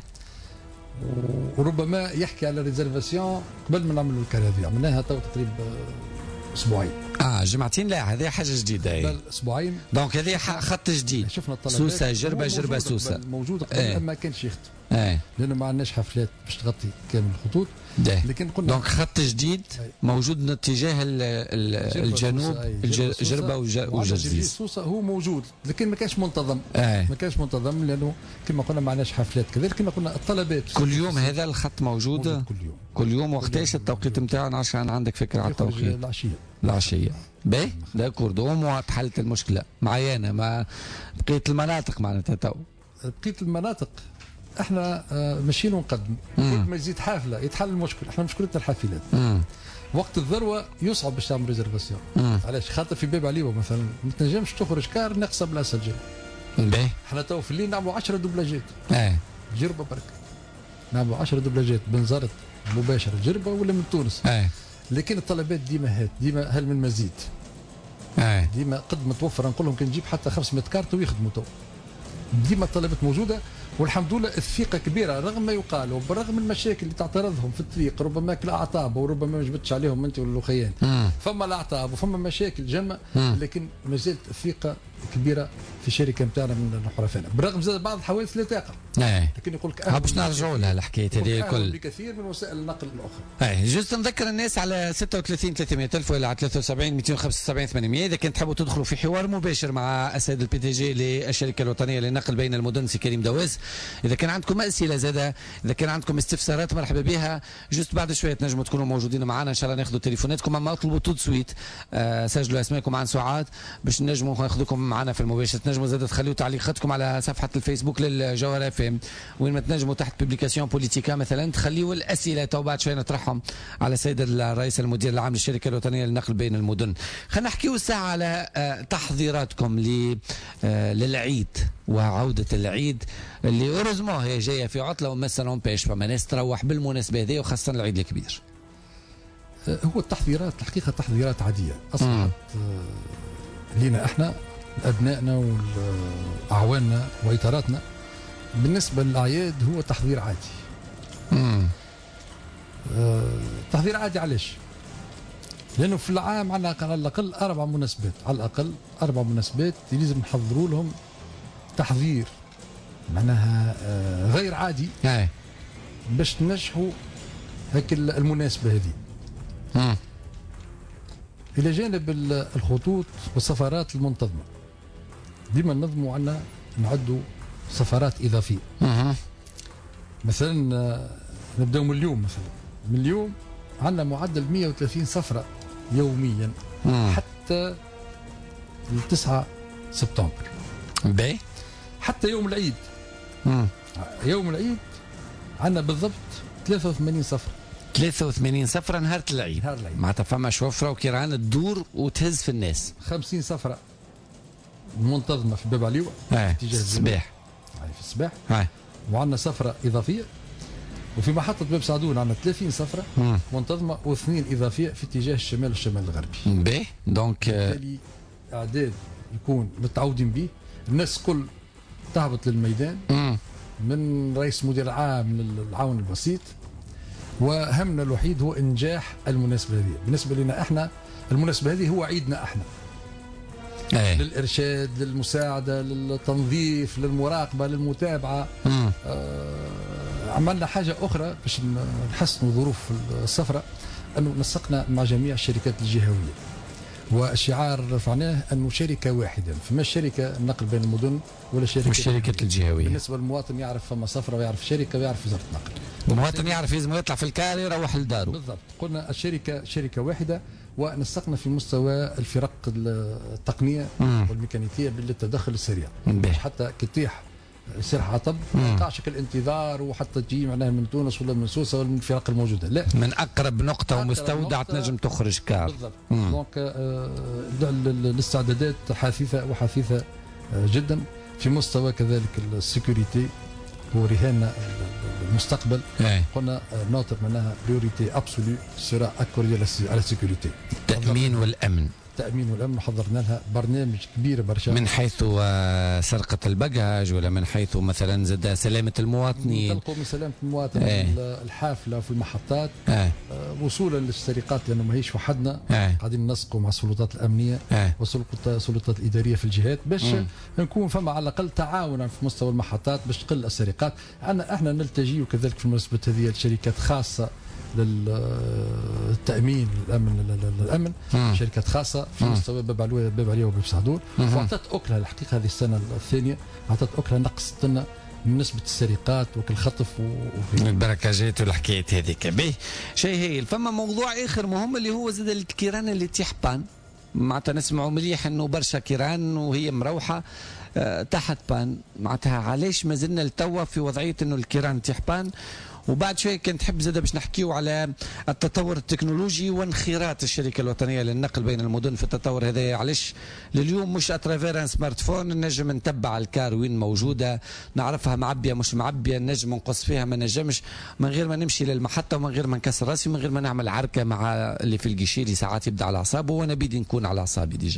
وربما يحكي على ريزرفاسيون قبل ما نعملوا الكرافي، عملناها تو تقريبا اسبوعين. جمعتين لا هذه حاجه جديده. قبل اسبوعين. دونك هذه خط جديد. شفنا الطلبات سوسه جربه سوسه موجوده قبل ما كانش يخدم. لانه ما عندناش حفلات باش تغطي كامل الخطوط. لكن قلنا دونك خط جديد موجود اتجاه الجنوب، جربه وجرجيس. سوسه هو موجود لكن ما كانش منتظم. ما كانش منتظم لانه كما قلنا ما عندناش حفلات كذلك. كما قلنا الطلبات كل يوم هذا الخط موجود كل يوم. كل يوم. وقتاش التوقيت نتاعنا عشان عندك فكره على التوقيت؟ العشيه. باهي داكور دوم حلت المشكله معايا انا مع بقيه المناطق معناتها تو. بقيه المناطق احنا ماشيين ونقدم، كل ما يزيد حافله يتحل المشكل. احنا مشكلتنا الحافلات. وقت الذروه يصعب باش تعمل ريزرفاسيون. علاش؟ خاطر في باب عليوه مثلا ما تنجمش تخرج كار ناقصه بلاصه الجاي. باهي احنا تو في الليل نعملوا 10 دوبلاجات. جربه برك نعملوا 10 دوبلاجات بنزرت مباشره جربه ولا من تونس. لكن الطلبات ديما هل من مزيد. ديما قد ما توفر نقول لهم كان نجيب حتى 500 كارت ويخدموا تو. ديما الطلبات موجوده والحمد لله الثقه كبيره رغم ما يقال وبرغم المشاكل اللي تعترضهم في الطريق، ربما الاعطاب وربما ما جبتش عليهم انت والاخيان. فما الاعطاب وفما مشاكل جمة، لكن ما زالت الثقه كبيره في الشركه نتاعنا من الحرفاء، برغم زاد بعض الحوادث لا تقع. لكن يقول لك باش نرجعوا لها الحكايه هذه الكل بكثير من وسائل النقل الاخرى. جست نذكر الناس على 36 300 ألف ولا على 73 275 800 اذا كنت تحبوا تدخلوا في حوار مباشر مع السيد البي تي جي للشركه الوطنيه للنقل بين المدن سي كريم دواز. اذا كان عندكم اسئله زاده، اذا كان عندكم استفسارات مرحبا بها. جست بعد شويه تنجموا تكونوا موجودين معنا ان شاء الله ناخذوا تليفوناتكم، اما اطلبوا تو سويت سجلوا اسماءكم عن سعاد باش نجموا ناخذكم معنا في المباشر. تنجموا زاده تخليوا تعليقاتكم على صفحه الفيسبوك للجوهر اف ام، وين ما تنجموا تحت بوبليكاسيون بوليتيكا مثلا تخليوا الاسئله تو بعد شويه نطرحهم على السيد الرئيس المدير العام للشركه الوطنيه للنقل بين المدن. خلينا نحكيوا الساعه على تحضيراتكم للعيد وعوده العيد اللي اوريزمون هي جايه في عطله وما سنومبيش فما ناس تروح بالمناسبه هذه وخاصه العيد الكبير. هو التحضيرات الحقيقه تحضيرات عاديه اصبحت لينا احنا ابنائنا واعواننا واطاراتنا. بالنسبه للاعياد هو تحضير عادي. تحضير عادي علاش؟ لانه في العام عندنا على الاقل 4 مناسبات، على الاقل 4 مناسبات لازم نحضروا لهم تحضير معناها غير عادي باش ننجحوا هيك المناسبه هذه. الى جانب الخطوط والسفارات المنتظمه ديما ننظموا عندنا نعدوا سفرات اضافيه. مثلا نبداو من اليوم، مثلا من اليوم عندنا معدل 130 سفره يوميا حتى 9 سبتمبر. باهي حتى يوم العيد. يوم العيد عندنا بالضبط 83 سفره. 83 سفره نهار العيد. معناتها فما شوفره وكيران تدور وتهز في الناس. 50 سفره منتظمه في باب عليوه اتجاه الصباح. في الصباح. وعندنا سفره اضافيه، وفي محطه باب سعدون عندنا 30 سفره منتظمه و2 اضافيه في اتجاه الشمال والشمال الغربي. باهي دونك بالتالي اعداد يكون متعودين به، الناس كل تهبط للميدان من رئيس مدير عام للعون البسيط وهمنا الوحيد هو انجاح المناسبه هذه. بالنسبه لنا احنا المناسبه هذه هو عيدنا احنا، للإرشاد، للمساعدة، للتنظيف، للمراقبة، للمتابعة. عملنا حاجة أخرى باش نحسنوا ظروف السفرة، أنه نسقنا مع جميع الشركات الجهوية، والشعار رفعناه أنه شركة واحدة، فما شركة النقل بين المدن ولا شركة والشركات الجهوية. بالنسبة للمواطن يعرف فما سفرة ويعرف شركة ويعرف وزارة النقل. المواطن يعرف لازم يطلع في الكار يروح لداره. بالضبط. قلنا الشركة شركة واحدة، ونسقنا في مستوى الفرق التقنيه والميكانيكيه للتدخل السريع، حتى كي تطيح سرح عطب ما يقعش الانتظار وحتى تجي معناها من تونس ولا من سوسه ولا من الفرق الموجوده، لا، من اقرب نقطه ومستودع تنجم تخرج كار. بالضبط. دونك الاستعدادات حثيثه جدا في مستوى كذلك السيكوريتي ورهان المستقبل. قلنا نوتر معناها بريوريتي ابسولو سيرا اكوردي على السيكوريتي، التامين والامن. التامين والامن حضرنا لها برنامج كبير برشا، من حيث سرقه الباجاج ولا من حيث مثلا زاد سلامه المواطنين. تلقوا من سلامه المواطن الحافله في المحطات، وصولا للسرقات لانه ماهيش وحدنا، قاعدين ننسقوا مع السلطات الامنيه والسلطات الاداريه في الجهات باش نكون فما على الاقل تعاونا في مستوى المحطات باش تقل السرقات. احنا نلتجي كذلك في المناسبه هذه لشركات خاصه للتامين الامن شركات خاصه في مستوى باب عليا وباب سعدور، واعطت اكلها الحقيقه هذه السنه الثانيه، اعطت اكلها، نقصت لنا من نسبه السرقات والخطف البركاجات والحكايات هذيك. باهي شيء هايل. فما موضوع اخر مهم اللي هو زاد الكيران اللي تيح بان، معناتها نسمعوا مليح انه برشا كيران وهي مروحه تحت بان، معناتها علاش ما زلنا لتوا في وضعيه انه الكيران تيح بان؟ وبعد شويه كنت حب زاد باش نحكيو على التطور التكنولوجي وانخراط الشركه الوطنيه للنقل بين المدن في التطور هذا. علاش لليوم مش اترافير سمارت فون نجم نتبع الكار وين موجوده، نعرفها معبيه مش معبيه، نجم نقص فيها ما نجمش، من غير ما نمشي للمحطه ومن غير ما نكسر راسي ومن غير ما نعمل عركه مع اللي في الجيشي اللي ساعات يبدا على اعصابه، وانا بيدي نكون على اعصابي ديجا.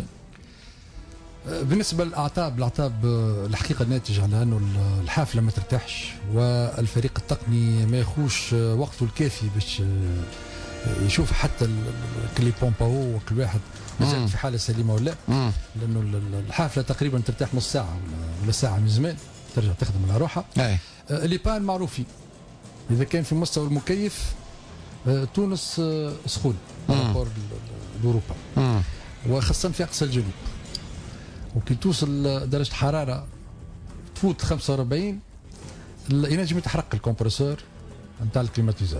بالنسبه للاعطاب الحقيقه ناتج على انه الحافله ما ترتاحش والفريق التقني ما يخوش وقته الكافي باش يشوف حتى كلي بومباو وكل واحد مازال في حاله سليمه ولا لا، لانه الحافله تقريبا ترتاح نص ساعه ولا ساعه من زمان ترجع تخدم على روحها. اللي بان معروفين، اذا كان في مستوى المكيف تونس سخون رابور لاوروبا وخاصه في اقصى الجنوب، وكي توصل درجه حراره تفوت 45 ينجم يتحرق الكمبرسور نتاع الكليماتيزور.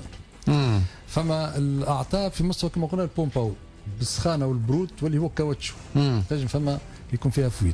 فما الاعطاب في مستوى كما قلنا البومباو بالسخانه والبرود واللي هو كاوتشو تنجم فما يكون فيها فويت.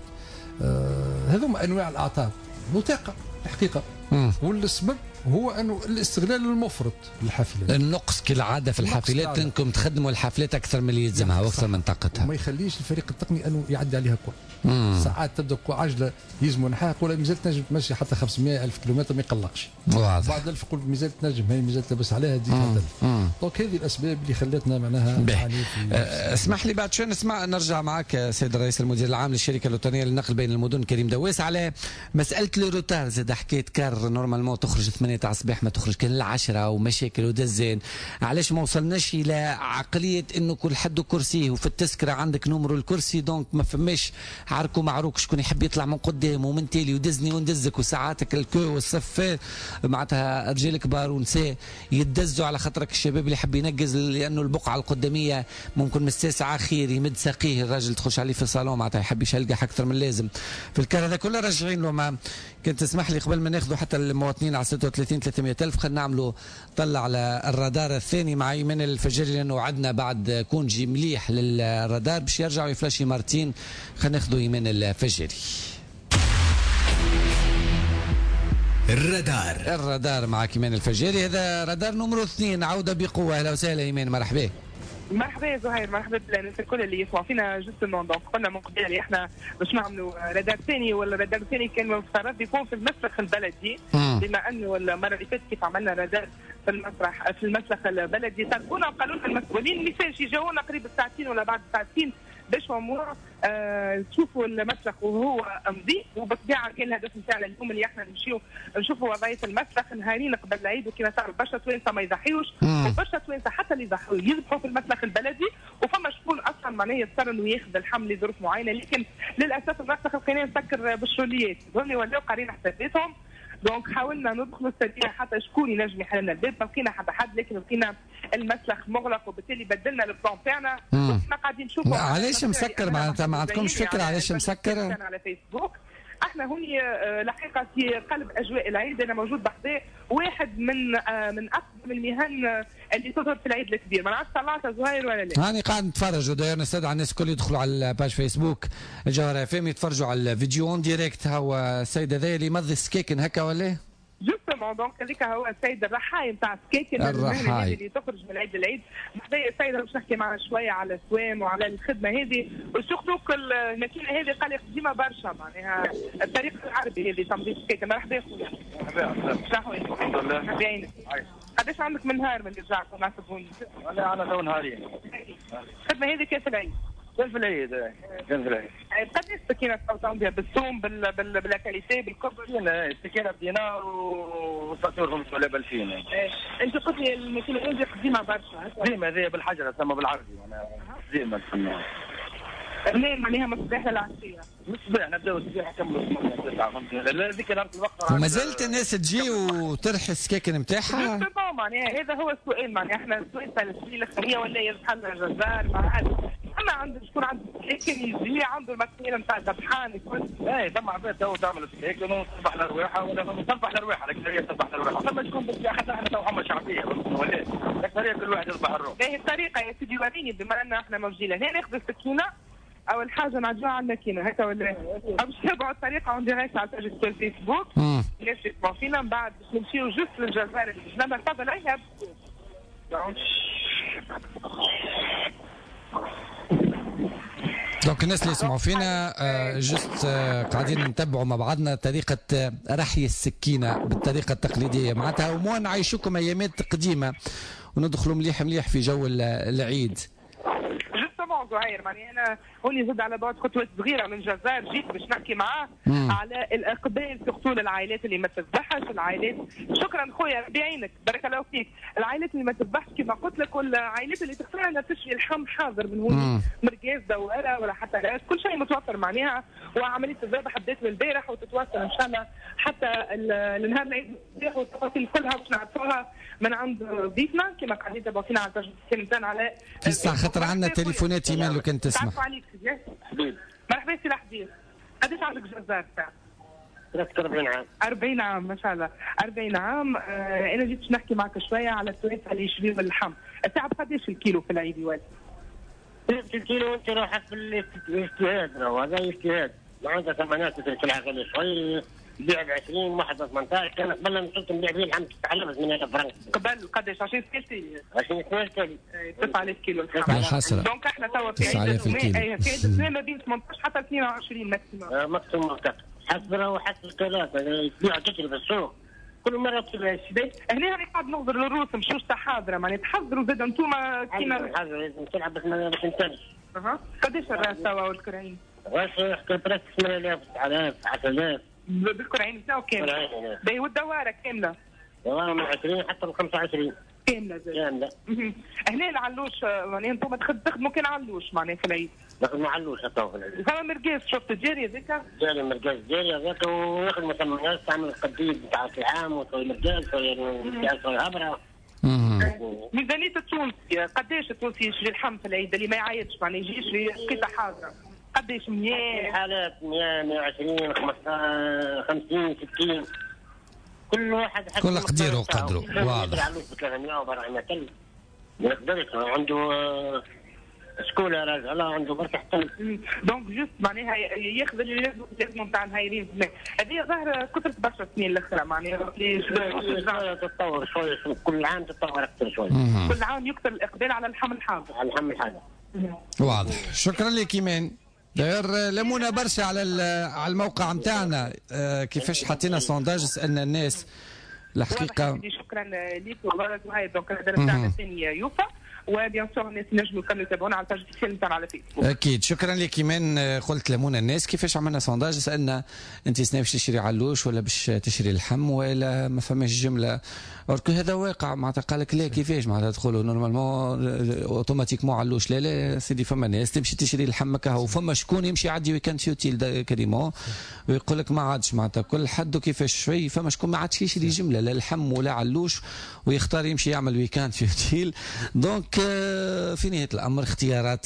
هذوما انواع الاعطاب مطلقه الحقيقه، والسبب هو انه الاستغلال المفرط للحافلات، النقص كالعاده في الحافلات، انكم تخدموا الحافلات اكثر من اللي يلزمها واكثر من طاقتها، وما يخليش الفريق التقني انه يعدي عليها كل ساعات تبدا عجله يلزموا نحاها يقول مازال تنجم تمشي حتى 500 ألف كيلومتر ما يقلقش، واضح. بعد 1000 يقول مازال تنجم، هي مازال تلبس عليها تزيد حتى 1000. دونك هذه الاسباب اللي خلتنا معناها اسمح لي بعد شوي نرجع معك سيد الرئيس المدير العام للشركه الوطنيه للنقل بين المدن كريم دواس على مساله الروتار. زاد حكيت كار نورمالمون تخرج 8 تاع الصباح ما تخرج كان 10 ومشاكل ودزين، علاش ما وصلناش الى عقليه انه كل حد كرسيه وفي التذكره عندك نمرو الكرسي، دونك ما فماش عركو معروك شكون يحب يطلع من قدام ومن تالي ودزني وندزك، وساعاتك الكو والصف معناتها رجال كبار ونساء يدزوا على خاطرك الشباب اللي يحب ينقز، لانه البقعه القداميه ممكن من الساعه خير يمد ساقيه الراجل تخش عليه في الصالون معناتها يحب يشلقح اكثر من اللازم. في الكار هذا كله راجعين له. ما كنت تسمح لي قبل ما ناخذوا حتى المواطنين على 36 300 ألف خلينا نعملوا طلع على الرادار الثاني مع ايمن الفجري، لانه عدنا بعد كونجي مليح للرادار باش يرجعوا يفلاشي مرتين. خلينا ناخذوا ايمن الفجري. الرادار معك ايمان الفجري، هذا رادار نمرو 2 عوده بقوه. اهلا وسهلا ايمان، مرحبا. مرحبا يا زهير، مرحبا بالناس الكل اللي يسمعوا فينا. جوستومون دونك قلنا من قبل اللي احنا باش نعملوا رادار ثاني، ولا الرادار الثاني كان مفترض يكون في المسلخ البلدي، بما انه المره اللي فاتت كيف عملنا رادار في المسلخ البلدي تركونا وقالوا لنا المسؤولين ما يجاونا قريب الساعتين ولا بعد ساعتين باش تشوفوا المسلخ وهو نظيف. وبالطبيعه كان الهدف نتاعنا اليوم اللي احنا نمشيو نشوفوا وضعيه المسلخ نهارين قبل العيد، وكما تعرف برشا توانسه ما يضحيوش، وبرشا توانسه حتى اللي يضحوا يذبحوا في المسلخ البلدي، وفما شكون اصلا معناها يضطر انه ياخذ الحمل لظروف معينه، لكن للاسف المسلخ لقيناه مسكر بالشوليات، هذول ولاو قارين حساباتهم. دونك حاولنا ندخلوا السريع حتى شكون ينجم يحل لنا الباب، ما لقينا حتى حد، لكن لقينا المسلخ مغلق، وبالتالي بدلنا البلان تاعنا. كنا قاعدين نشوفوا علاش مسكر؟ معناتها ما عندكمش فكره علاش مسكر؟ على فيسبوك احنا هوني الحقيقه في قلب اجواء العيد. انا موجود بحذاه واحد من اقدم المهن اللي تظهر في العيد الكبير. ما نعرفش طلعت زهير ولا لا؟ هاني قاعد نتفرج، وداير نستدعي الناس الكل يدخلوا على الباج فيسبوك الجوهرة FM يتفرجوا على الفيديو اون ديريكت. هو السيد هذا اللي يمضي السكيكن هكا ولا؟ جوستومون دونك هذيك هو السيد الرحاي نتاع السكيكن اللي تخرج من العيد للعيد. بعدين السيد باش نحكي معاه شويه على السوام وعلى الخدمه هذه، وسورتو كل الماكينه هذه قال لي قديمه برشا، معناها الطريقه العربي هذه تنظيف السكيكن. مرحبا خويا. مرحبا. الحمد لله. بعينك. قداش عندك من نهار من رجعت نعتبوني؟ انا تو نهارين. الخدمه هذه كيف العيد؟ كيف العيد؟ كيف العيد؟ قداش السكينه تستخدم بها؟ بالثوم بالكاليتي بالكبر؟ لا السكينه بدينار وفاتورهم ولا ب 2000. انت قلت لي الماكينه هذه قديمه برشا. قديمه هذه بالحجره تسمى بالعربي، معناها قديمه تسمى. منين معناها من الصباح للعشيه؟ من الصباح نبداو الصباح نكملوا 8 9 ذيك الوقت. وما زلت الناس تجي وترحي السكاكن نتاعها؟ معناها هذا هو السؤال. معناها احنا السؤال تاع السنين الاخرانيه ولا يذبح لنا جزار مع اما عنده شكون عنده سكاكن يجي عنده الماكينه نتاع الذبحان يكون. اي ثم عباد تو تعمل سكاكن وتصبح لرواحها ولا تصبح لرواحها، الاكثريه تصبح لرواحها. ثم شكون بالسياحه حتى احنا تو عمل شعبيه ولا الاكثريه كل واحد يصبح الروح. باهي الطريقه يا سيدي وريني، بما ان احنا موجودين هنا ناخذ السكينه اول حاجه نعدلوها على الماكينه هكا ولا باش نتبعوا الطريقه اون ديريكت على باج الفيسبوك الناس يسمعوا فينا. من بعد باش نمشيو جوست للجزائر اللي جنبنا. تفضل ايهاب. دونك الناس اللي يسمعوا فينا جست قاعدين نتبعوا مع بعضنا طريقه رحي السكينه بالطريقه التقليديه، معناتها وما نعيشوكم ايامات قديمه وندخلوا مليح مليح في جو العيد. زهير معني انا هوني زد على بعد خطوات صغيره من الجزائر، جيت باش نحكي معاه على الاقبال سورتو للعائلات اللي ما تذبحش. العائلات شكرا خويا بعينك بارك الله فيك. العائلات اللي ما تذبحش كما قلت لك، والعائلات اللي تختار لها تشوي اللحم حاضر من هوني مرقاز دواره ولا حتى راس، كل شيء متوفر معناها. وعمليه الذبح بدات من البارح وتتواصل ان شاء الله حتى النهار العيد والتفاصيل كلها باش نعرفوها من عند ضيفنا كما قاعدين تبعوا فينا على التلفزيون على تسع خاطر عندنا تليفونات ايمان لو كنت تسمع. تعرف عليك حبيبي. مرحبا سي الحبيب. قداش عندك جزار تاعك؟ 40 عام. 40 عام ما شاء الله. 40 عام. انا جيت باش نحكي معك شويه على التوانسه اللي يشريوا اللحم. الساعه بقداش الكيلو في العيد يوالي؟ الكيلو انت راح في الاجتهاد، هذا اجتهاد. معناتها ثمانيات تركلها غالي شوي بيع ب 20 واحد 18. كان قبل ما كنت نبيع به الحم 9000 من 1000 فرنك. قبل قداش 20 كيلو؟ 20 كيلو 9000 كيلو الحم. دونك احنا توا في عيد السنه ما بين 18 حتى 22 ماكسيموم. ماكسيموم حسب وحسب الكيلات يبيعوا كتير في السوق. كل مره تصير الشباب. هنا راني قاعد ننظر للروس مشوش حاضره معناها تحضروا زاد انتوما كيما حاضر لازم تلعب باش ما تنتجش. قداش الراس توا والكرعين؟ الراس يحكي بريس 8000 9000 10000 بالكرعين نتاعو كامله. باهي والدواره كامله؟ دواره من 20 حتى ل 25 كامله زاد. كامله. هنا العلوش معناها انتم تخدموا كان علوش معناها في العيد. نخدموا علوش حتى في العيد. فما مرقاز شفت جاري هذاك؟ جاري مرقاز جاري هذاك ويخدموا ثمانيات تعمل القديد بتاع العام وشوي مرقاز شوي هبره. ميزانية التونسي قداش التونسي يشري اللحم في العيد اللي ما يعيطش معناها يجي يشري قطع حاضره؟ قداش 100 حالات 100 120 15 50 60 كل واحد حسب كل قديره وقدره واضح. ما يقدرش عنده سكولا راجل عنده برك حتى. دونك جوست معناها ياخذ اللي لازم نتاع نهايرين هذه ظاهره كثرت برشا السنين الاخرى معناها تتطور شوي كل عام تتطور اكثر شوي. كل عام يكثر الاقبال على اللحم الحاضر. على اللحم الحاضر. واضح. شكرا لك ايمان. داير لمونا برشا على الموقع نتاعنا كيفاش حطينا سونداج سالنا الناس الحقيقه. شكرا لك والله زهير. دونك الهدف نتاعنا الثاني يوفى وبيان سور الناس ينجموا يكملوا يتابعونا على الباج اوفيسيال نتاعنا على فيسبوك. اكيد شكرا لك ايمان. قلت لمونا الناس كيفاش عملنا سونداج، سالنا انت سنة باش تشري علوش ولا باش تشري اللحم ولا ما فماش جمله، هذا واقع معناتها قال لك لا كيفاش معناتها تدخلوا نورمالمون اوتوماتيكمون علوش. لا سيدي فما ناس تمشي تشري اللحم كهو، وفما شكون يمشي يعدي ويكند فيوتيل كريمون ويقول لك ما عادش معناتها كل حد كيفاش شوي. فما شكون ما عادش يشري جمله لا لحم ولا علوش ويختار يمشي يعمل ويكاند فيوتيل. دونك في نهايه الامر اختيارات.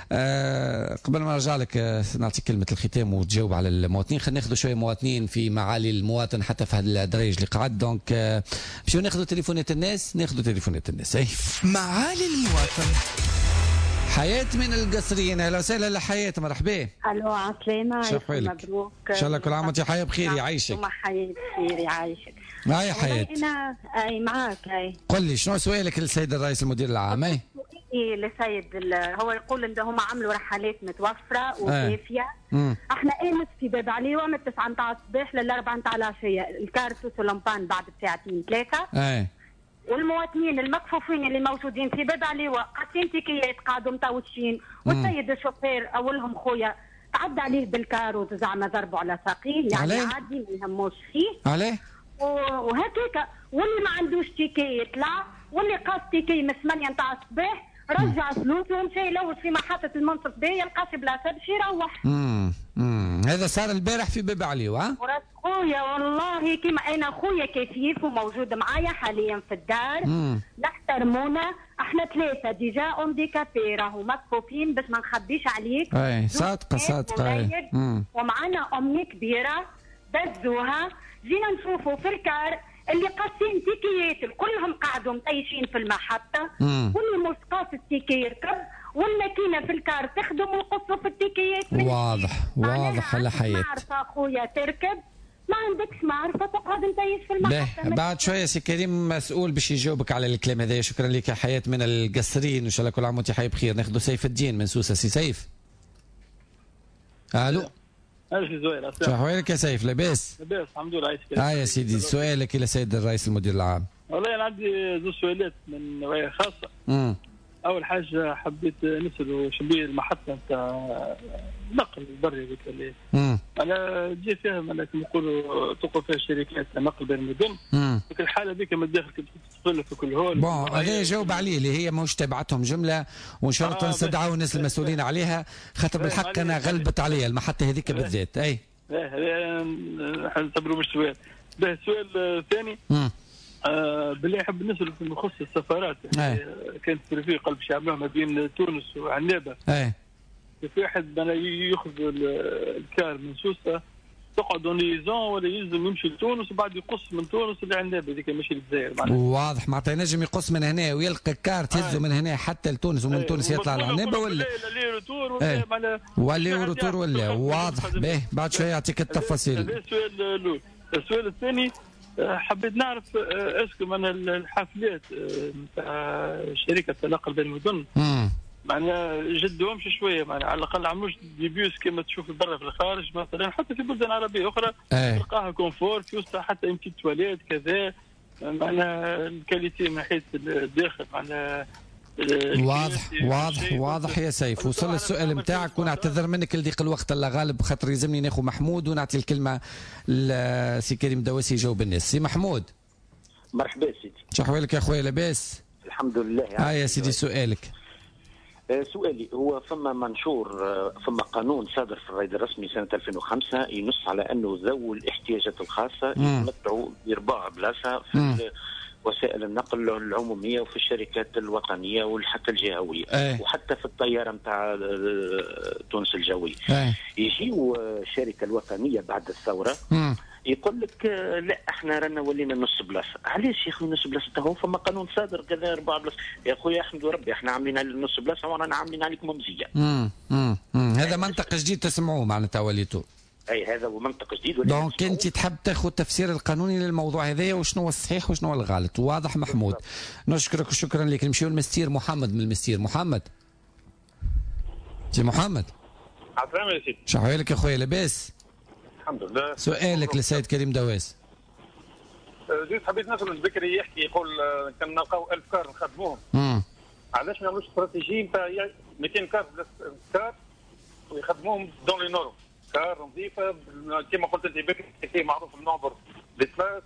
قبل ما نرجع لك نعطيك كلمه الختام وتجاوب على المواطنين، خلينا ناخذ شويه مواطنين في معالي المواطن حتى في هذا الدريج اللي قعد. دونك باش ناخذ تليفونات الناس، اي معالي المواطن. حياة من القصرين، اهلا وسهلا لحياة، مرحبا. الو عسلامة، مبروك ان شاء الله كل عام وانت حياة بخير يعيشك. حياة بخير يعيشك. هاي حياة انا اي معاك. اي قل لي شنو سؤالك للسيد الرئيس المدير العام؟ اي لسيد هو يقول ان هم عملوا رحلات متوفره وكافيه. احنا امس في باب عليوه من 9 نتاع الصباح لل 4 نتاع العشيه، الكارت واللمبان بعد ساعتين 3. والمواطنين المكفوفين اللي موجودين في باب عليوه قاسين تيكيات قاعدوا متوشين، والسيد الشوفير اولهم خويا تعدى عليه بالكار زعما ضربوا على ساقيه، يعني عادي ما يهموش فيه. عليه وهكاك. واللي ما عندوش تيكي يطلع، واللي قاس تيكي من 8 نتاع الصباح رجع فلوسه ومشى يلوج في محطة المنصف بيه يلقاش بلاصة باش يروح. هذا صار البارح في باب عليوه. وراس خويا والله كيما انا خويا كيف وموجود معايا حاليا في الدار. نحترمونا احنا 3 ديجا اونديكابي راهو مكفوفين باش ما نخبيش عليك. اي صادقه. ومعنا امي كبيره دزوها، جينا نشوفوا في الكار اللي قاسين تيكيات كلهم قاعدوا مطيشين في المحطه، واللي مش قاس التيكي يركب، والماكينه في الكار تخدم ويقصوا في التيكيات. واضح على حياة. معرفه خويا تركب، ما عندكش معرفه تقعد مطيش في المحطه. بعد شويه سي كريم مسؤول باش يجاوبك على الكلام هذا. شكرا لك يا حياة من القصرين، وان شاء الله كل عام وانت حي بخير. ناخذ سيف الدين من سوسه. سي سيف. الو شو احوالك يا سيف؟ لاباس؟ لاباس الحمد لله. عايشك يا سيدي، سؤالك الى سيد الرئيس المدير العام. والله انا عندي 2 سؤالات من نوعيه خاصه. اول حاجه حبيت نسال شبيه المحطه نتاع النقل البري اللي انا جي فيها كما نقولوا توقف فيها شركات نقل بين المدن. في الحاله ذيك من الداخل تدخل في كل هول. هذا جاوب عليه اللي هي مش تبعتهم جمله، وان شاء الله تنستدعوا الناس المسؤولين عليها، خاطر بالحق انا غلبت عليا المحطه هذيك بالذات. اي نعتبره مش سؤال. السؤال الثاني بالله نحب نسال في مخص السفارات. كانت في قلب يعملوها ما بين تونس وعنابه. في واحد ياخذ الكار من سوسه تقعد ليزون ولا يلزم يمشي لتونس وبعد يقص من تونس لعنابه، هذيك ماشي للجزائر. واضح معناتها ينجم يقص من هنا ويلقى الكار تهزه من هنا حتى لتونس، ومن تونس يطلع لعنابه ولا ولا روتور ولا واضح. باهي بعد شويه يعطيك التفاصيل. السؤال الاول. السؤال الثاني حبيت نعرف اسكو من الحافلات نتاع شركه النقل بين المدن معناها جدوهمش شويه، معناها على الاقل عملوش ديبيوس كما تشوف برا في الخارج مثلا، حتى في بلدان عربيه اخرى تلقاها كونفور في وسطها حتى يمكن تواليت كذا، معناها الكاليتي من حيث الداخل معناها واضح يا سيف. وصل السؤال نتاعك، ونعتذر منك لضيق الوقت الله غالب، خاطر يلزمني ناخذ محمود ونعطي الكلمه لسي كريم دواسي يجاوب الناس. سي محمود. مرحبا سيدي. شو احوالك يا خويا؟ لاباس؟ الحمد لله. يا سيدي سؤالك. سؤالي هو فما منشور، فما قانون صادر في الرائد الرسمي سنه 2005 ينص على انه ذوي الاحتياجات الخاصه يتمتعوا ب4 بلاصه في وسائل النقل العموميه وفي الشركات الوطنيه وحتى الجهويه وحتى في الطياره نتاع تونس الجويه. يجيو الشركه الوطنيه بعد الثوره يقول لك لا احنا رانا ولينا نص بلاصه. علاش يا اخوي نص بلاصه؟ هو فما قانون صادر كذا 4 بلاصه. يا اخويا احمد ربي احنا عاملين نص بلاصه ورانا عاملين عليكم ممزيه. هذا منطق جديد تسمعوه معناتها وليتو. اي هذا هو منطق جديد. دونك انت تحب تاخذ تفسير القانوني للموضوع هذايا وشنو هو الصحيح وشنو هو الغلط. واضح محمود. نشكرك وشكرا لك. نمشيو للمستير محمد من المستير. محمد. سي محمد. عفوا يا سيدي. شو احوالك يا خويا؟ لاباس؟ الحمد لله. سؤالك للسيد كريم دواس. زيد حبيت نسأل البكري يحكي يقول كان نلقاو 1000 كار نخدموهم. علاش ما يعملوش استراتيجيه نتاع 200 كار كار ويخدموهم دون لي نورم، كار نظيفه كما قلت انت بكري معروف النومبر دي بلاس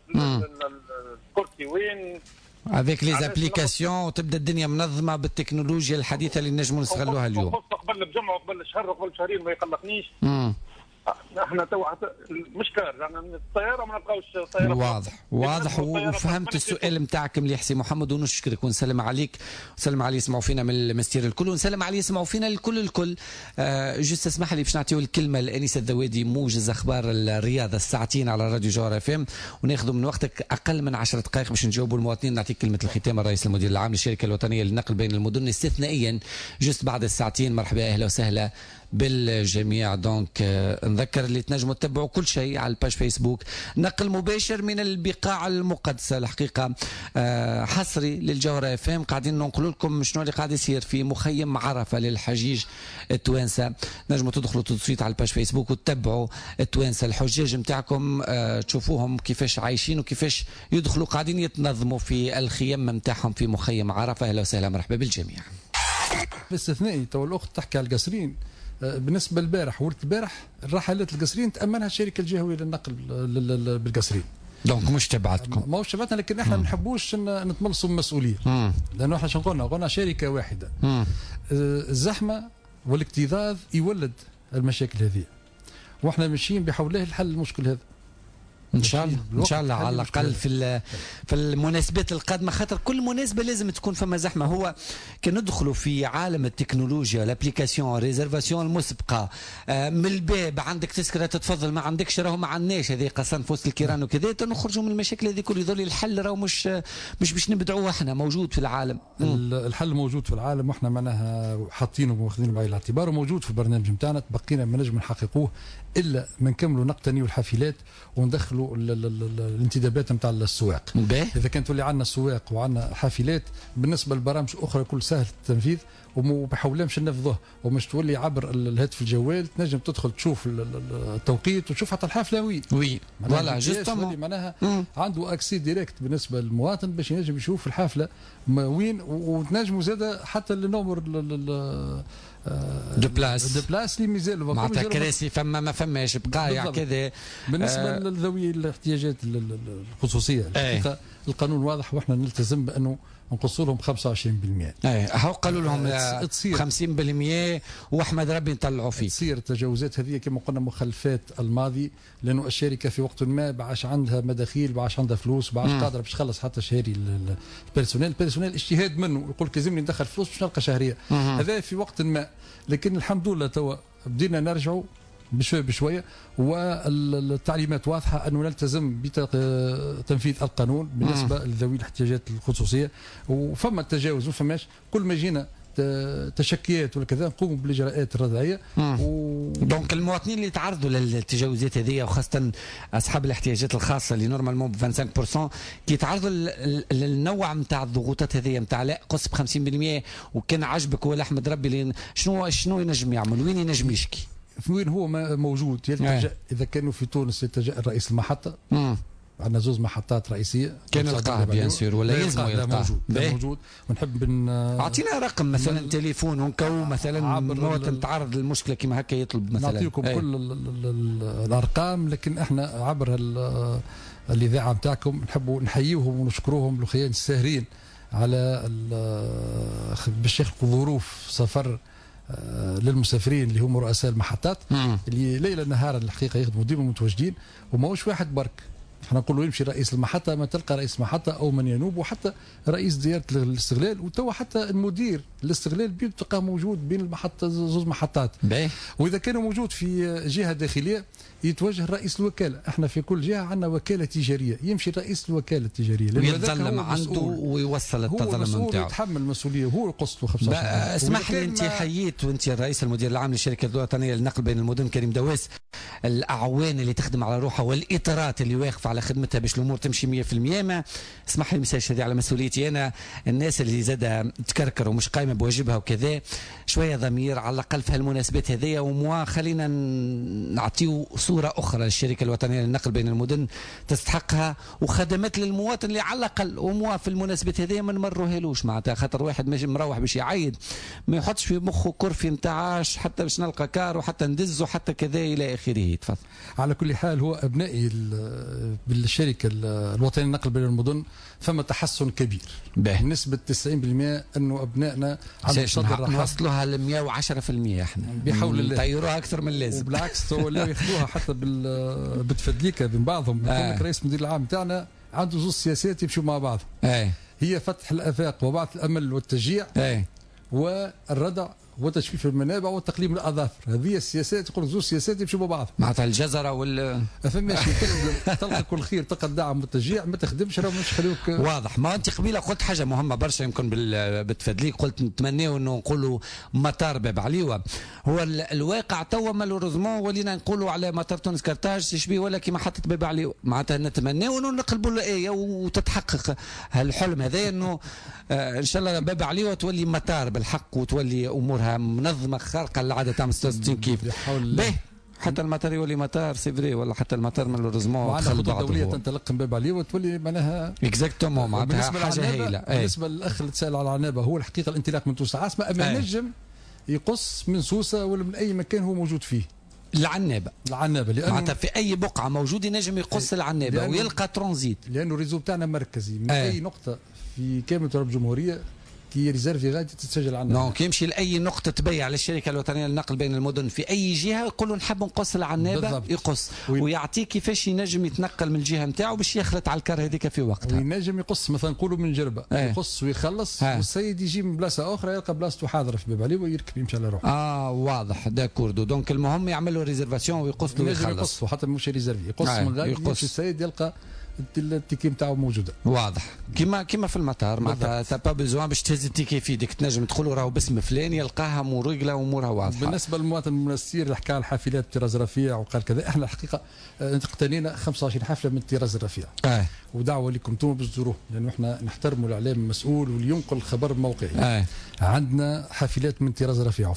الكرسي وين افيك لي زابليكاسيون وتبدا الدنيا منظمه بالتكنولوجيا الحديثه اللي نجموا نستغلوها اليوم. قبل بجمعه وقبل شهر وقبل شهرين ما يقلقنيش. احنا تو مش كار يعني الطياره ما نلقاوش طياره. واضح وفهمت السؤال نتاعك مليح سي محمد، ونشكرك ونسلم عليك وسلم على يسمعوا فينا من المستير الكل، ونسلم على يسمعوا فينا الكل. جست اسمح لي باش نعطيو الكلمه لانيس الذوادي موجز اخبار الرياضه الساعتين على راديو جوهر اف ام، وناخذوا من وقتك اقل من 10 دقائق باش نجاوبوا المواطنين. نعطيك كلمه الختام الرئيس المدير العام للشركه الوطنيه للنقل بين المدن استثنائيا جست بعد الساعتين. مرحبا اهلا وسهلا بالجميع. دونك نذكر اللي تنجموا تتبعوا كل شيء على الباج فيسبوك، نقل مباشر من البقاع المقدسه الحقيقه، حصري للجوهرة اف ام. قاعدين ننقلوا لكم شنو اللي قاعد يصير في مخيم عرفه للحجيج التوانسه. نجموا تدخلوا تصويت على الباج فيسبوك وتتبعوا التوانسه الحجاج نتاعكم، تشوفوهم كيفاش عايشين وكيفاش يدخلوا قاعدين يتنظموا في الخيم نتاعهم في مخيم عرفه. اهلا وسهلا مرحبا بالجميع. باستثنائي تو الاخت تحكي على القصرين. بالنسبه للبارح ولد البارح الرحلات القصرين تامنها الشركه الجهويه للنقل بالقصرين. دونك مش تبعتكم؟ ماهوش تبعتنا، لكن احنا ما نحبوش نتملصوا المسؤوليه، لانه احنا شنو قلنا شركه واحده. الزحمه والاكتظاظ يولد المشاكل هذه، واحنا ماشيين بحول الله لحل المشكل هذا ان شاء الله على الاقل في المناسبات القادمه، خاطر كل مناسبه لازم تكون فما زحمه. هو كندخلوا في عالم التكنولوجيا، الابليكاسيون، ريزرفاسيون المسبقه، من الباب عندك تذكره تتفضل، ما عندكش راهو ما عندناش هذه قصان في وسط الكيران وكذا، تنخرجوا من المشاكل هذه كل يظل الحل راهو مش باش نبدعوه، احنا موجود في العالم. الحل موجود في العالم، واحنا معناها حاطينه وماخذينه بعين الاعتبار، وموجود في البرنامج نتاعنا. بقينا ما نجم نحققوه الا ما نكملوا نقتنيوا الحافلات وندخلوا الانتدابات نتاع السواق. اذا كانت تولي عندنا سواق وعندنا حافلات، بالنسبه للبرامج اخرى كل سهل التنفيذ وبحاولنا مش ننفذوه، ومش تولي عبر الهاتف الجوال تنجم تدخل تشوف التوقيت وتشوف حتى الحافله وين. وي فوالا جوستومون معناها عنده اكسي ديريكت بالنسبه للمواطن باش ينجم يشوف الحافله وين، وتنجموا زاده حتى النمر دو بلاس اللي مازالوا معناتها كراسي فما ما فماش بقايع كذا. بالنسبه لذوي الاحتياجات الخصوصيه الحقيقه القانون واضح، واحنا نلتزم بانه نقصوا لهم 25%. هاو قالوا لهم 50% واحمد ربي نطلعوا فيه. تصير التجاوزات هذه كما قلنا مخلفات الماضي، لانه الشركه في وقت ما بعش عندها مداخيل، بعش عندها فلوس، بعش قادره باش تخلص حتى شهري البيرسونيل اجتهاد منه يقول لك لازمني ندخل فلوس باش نلقى شهريه. هذا في وقت ما، لكن الحمد لله توا بدينا نرجعوا بشويه بشويه، والتعليمات واضحه انه نلتزم بتنفيذ القانون بالنسبه لذوي الاحتياجات الخصوصيه، وفما التجاوز وفماش كل ما جينا تشكيات ولا كذا نقوموا بالاجراءات الردعيه. دونك المواطنين اللي تعرضوا للتجاوزات هذه وخاصه اصحاب الاحتياجات الخاصه اللي نورمالمون ب 25% كي يتعرضوا للنوع نتاع الضغوطات هذه نتاع لا قص ب 50% وكان عجبك ولا احمد ربي شنو ينجم يعمل؟ وين ينجم يشكي؟ في وين هو موجود يلتجأ اذا كانوا في تونس يلتجأ الرئيس المحطه. عندنا زوز محطات رئيسيه كان يلقاها بيان سور ولا يلزم يلقاها موجود. ونحب اعطينا رقم مثلا تليفون ونكو مثلا مواطن تعرض للمشكله كما هكا يطلب مثلا. نعطيكم كل الارقام، لكن احنا عبر الاذاعه نتاعكم نحبوا نحييهم ونشكروهم الاخوان الساهرين على باش يخلقوا ظروف سفر للمسافرين اللي هم رؤساء المحطات اللي ليلا نهارا الحقيقه يخدموا ديما متواجدين، وماهوش واحد برك. احنا نقولوا يمشي رئيس المحطه ما تلقى رئيس محطه او من ينوب، وحتى رئيس دياره الاستغلال، وتوا حتى المدير الاستغلال بيبقى موجود بين المحطه زوز محطات. واذا كان موجود في جهه داخليه يتوجه رئيس الوكاله. احنا في كل جهه عندنا وكاله تجاريه، يمشي رئيس الوكاله التجاريه ويتظلم عنده ويوصل التظلم نتاعو، يتحمل المسؤوليه، هو يقص له 25%. اسمح لي انت حييت وانت الرئيس المدير العام للشركه الوطنيه للنقل بين المدن كريم دواس، الاعوان اللي تخدم على روحها والاطارات اللي واقفه تخاف على خدمتها باش الامور تمشي 100%. ما اسمح لي المساج هذه على مسؤوليتي انا. الناس اللي زاد تكركر ومش قايمه بواجبها وكذا شويه ضمير على الاقل في هالمناسبات هذيا، وموا خلينا نعطيو صوره اخرى للشركه الوطنيه للنقل بين المدن تستحقها وخدمات للمواطن اللي على الاقل، وموا في المناسبات هذيا ما نمروهالوش معناتها، خاطر واحد ماشي مروح باش يعيد ما يحطش في مخه كرفي نتاعاش حتى باش نلقى كار وحتى ندزه حتى كذا الى اخره. تفضل. على كل حال هو ابنائي بالشركه الوطنيه للنقل بين المدن فما تحسن كبير بنسبه 90% انه ابنائنا عندهم صدر نوصلوها ل 110% احنا بحول الله، طيروها اكثر من اللازم. وبالعكس ولاو ياخذوها حتى بتفدليكه بين بعضهم. يقول لك رئيس المدير العام تاعنا عنده زوج سياسات يمشوا مع بعض، هي فتح الافاق وبعث الامل والتشجيع والردع وتجفيف المنابع وتقليم الاظافر. هذه السياسات يقول زوج سياسات يمشوا مع بعض معناتها الجزره فماشي تلقى كل خير تلقى الدعم والتشجيع، ما تخدمش راهم مش خليوك واضح. ما انت قبيله قلت حاجه مهمه برشا يمكن بالتفادليك، قلت نتمناو انه نقولوا مطار باب عليوه. هو الواقع توا مالوريزمون ولينا نقولوا على مطار تونس كارتاج تشبيه ولا كيما حطت باب عليوه، معناتها نتمناو انه نقلبوا الايه وتتحقق هالحلم هذا انه ان شاء الله باب عليوه تولي مطار بالحق وتولي امورها منظمه خارقه للعاده تاع 66 كيف. باهي حتى المطار يولي مطار سي ولا حتى المطار مالوريزمون وعندنا خطوط دوليه تنطلق من باب عليه وتولي معناها اكزاكتومون معناتها حاجه هايله. بالنسبه للاخ اللي تسال على العنابه، هو الحقيقه الانطلاق من تونس عاصمه اما نجم يقص من سوسه ولا من اي مكان هو موجود فيه. العنابه لانه معناتها في اي بقعه موجود ينجم يقص العنابه ويلقى ترانزيت، لانه الريزو تاعنا مركزي من اي نقطه في كامل تراب الجمهوريه كي ريزيرفي غادي تتسجل عندنا. دونك يمشي لاي نقطه تبيع للشركه الوطنيه للنقل بين المدن في اي جهه يقول له نحب نقص العنابه يقص ويعطيه كيفاش ينجم يتنقل من الجهه نتاعو باش يخلط على الكار هذيك في وقتها. وينجم يقص مثلا نقولوا من جربه يقص ويخلص والسيد يجي من بلاصه اخرى يلقى بلاصته حاضره في باب عليه ويركب يمشي على روحه. واضح داكوردو. دونك المهم يعمل له ريزرفاسيون ويقص له ويخلص. يقص وحتى مش ريزيرفي يقص من غير يمشي السيد يلقى التيكي نتاعو موجوده. واضح كيما في المطار معناتها تا با بيزوان باش تهز التيكي في يدك، تنجم تدخل راهو باسم فلان يلقاها مريقله وامورها واضحه. بالنسبه للمواطن المنسير اللي حكى على الحافلات طراز رفيع وقال كذا، احنا الحقيقه اقتنينا 25 حفله من طراز الرفيع ودعوه لكم انتم باش تزوروه، لانه احنا نحترموا الاعلام المسؤول واللي ينقل الخبر موقعي. عندنا حافلات من طراز رفيع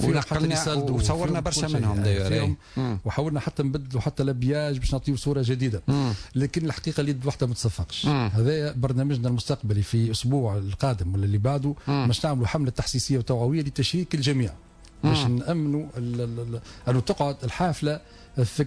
وصورنا برشا منهم داير وحاولنا حتى نبدلوا حتى الابياج باش نعطيو صوره جديده. لكن الحقيقه اليد وحده ما تصفقش. هذا برنامجنا المستقبلي في الاسبوع القادم ولا اللي بعده باش نعملوا حمله تحسيسيه وتوعويه لتشريك الجميع باش نامنوا انه تقعد الحافله في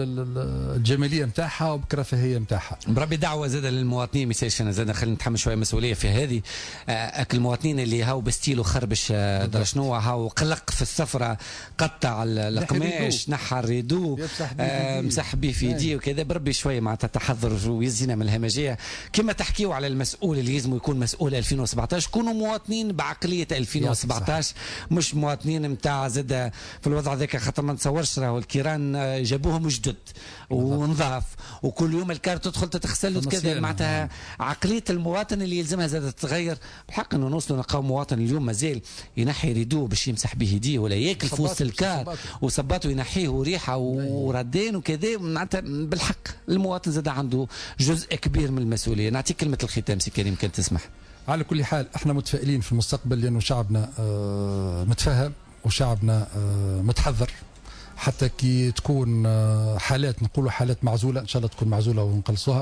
الجماليه نتاعها وبكرفاهيه نتاعها. بربي دعوه زاد للمواطنين ميساج انا زاد خلينا نتحمل شويه مسؤوليه في هذه. المواطنين اللي هاو بستيلو خربش درا شنو هاو قلق في السفره قطع القماش نحى الريدو مسح به في يديه وكذا، بربي شويه معناتها تحضر ويزينا من الهمجيه كما تحكيوا على المسؤول اللي لازم يكون مسؤول 2017. كونوا مواطنين بعقليه 2017 مش مواطنين نتاع زاد في الوضع ذاك، خاطر ما نتصورش راهو الكيران جابوهم جدد ونظاف وكل يوم الكار تدخل تتغسل كذا. معناتها عقليه المواطن اللي يلزمها زاد تتغير. بالحق انه نوصلوا نلقاو مواطن اليوم مازال ينحي ريدو باش يمسح به يديه ولا ياكل في وسط الكار وصباته ينحيه وريحه وردين وكذا. معناتها بالحق المواطن زاد عنده جزء كبير من المسؤوليه. نعطيك كلمه الختام سي كريم كان تسمح. على كل حال احنا متفائلين في المستقبل لانه شعبنا متفهم وشعبنا متحذر. حتى كي تكون حالات نقولوا حالات معزوله ان شاء الله تكون معزوله ونقلصوها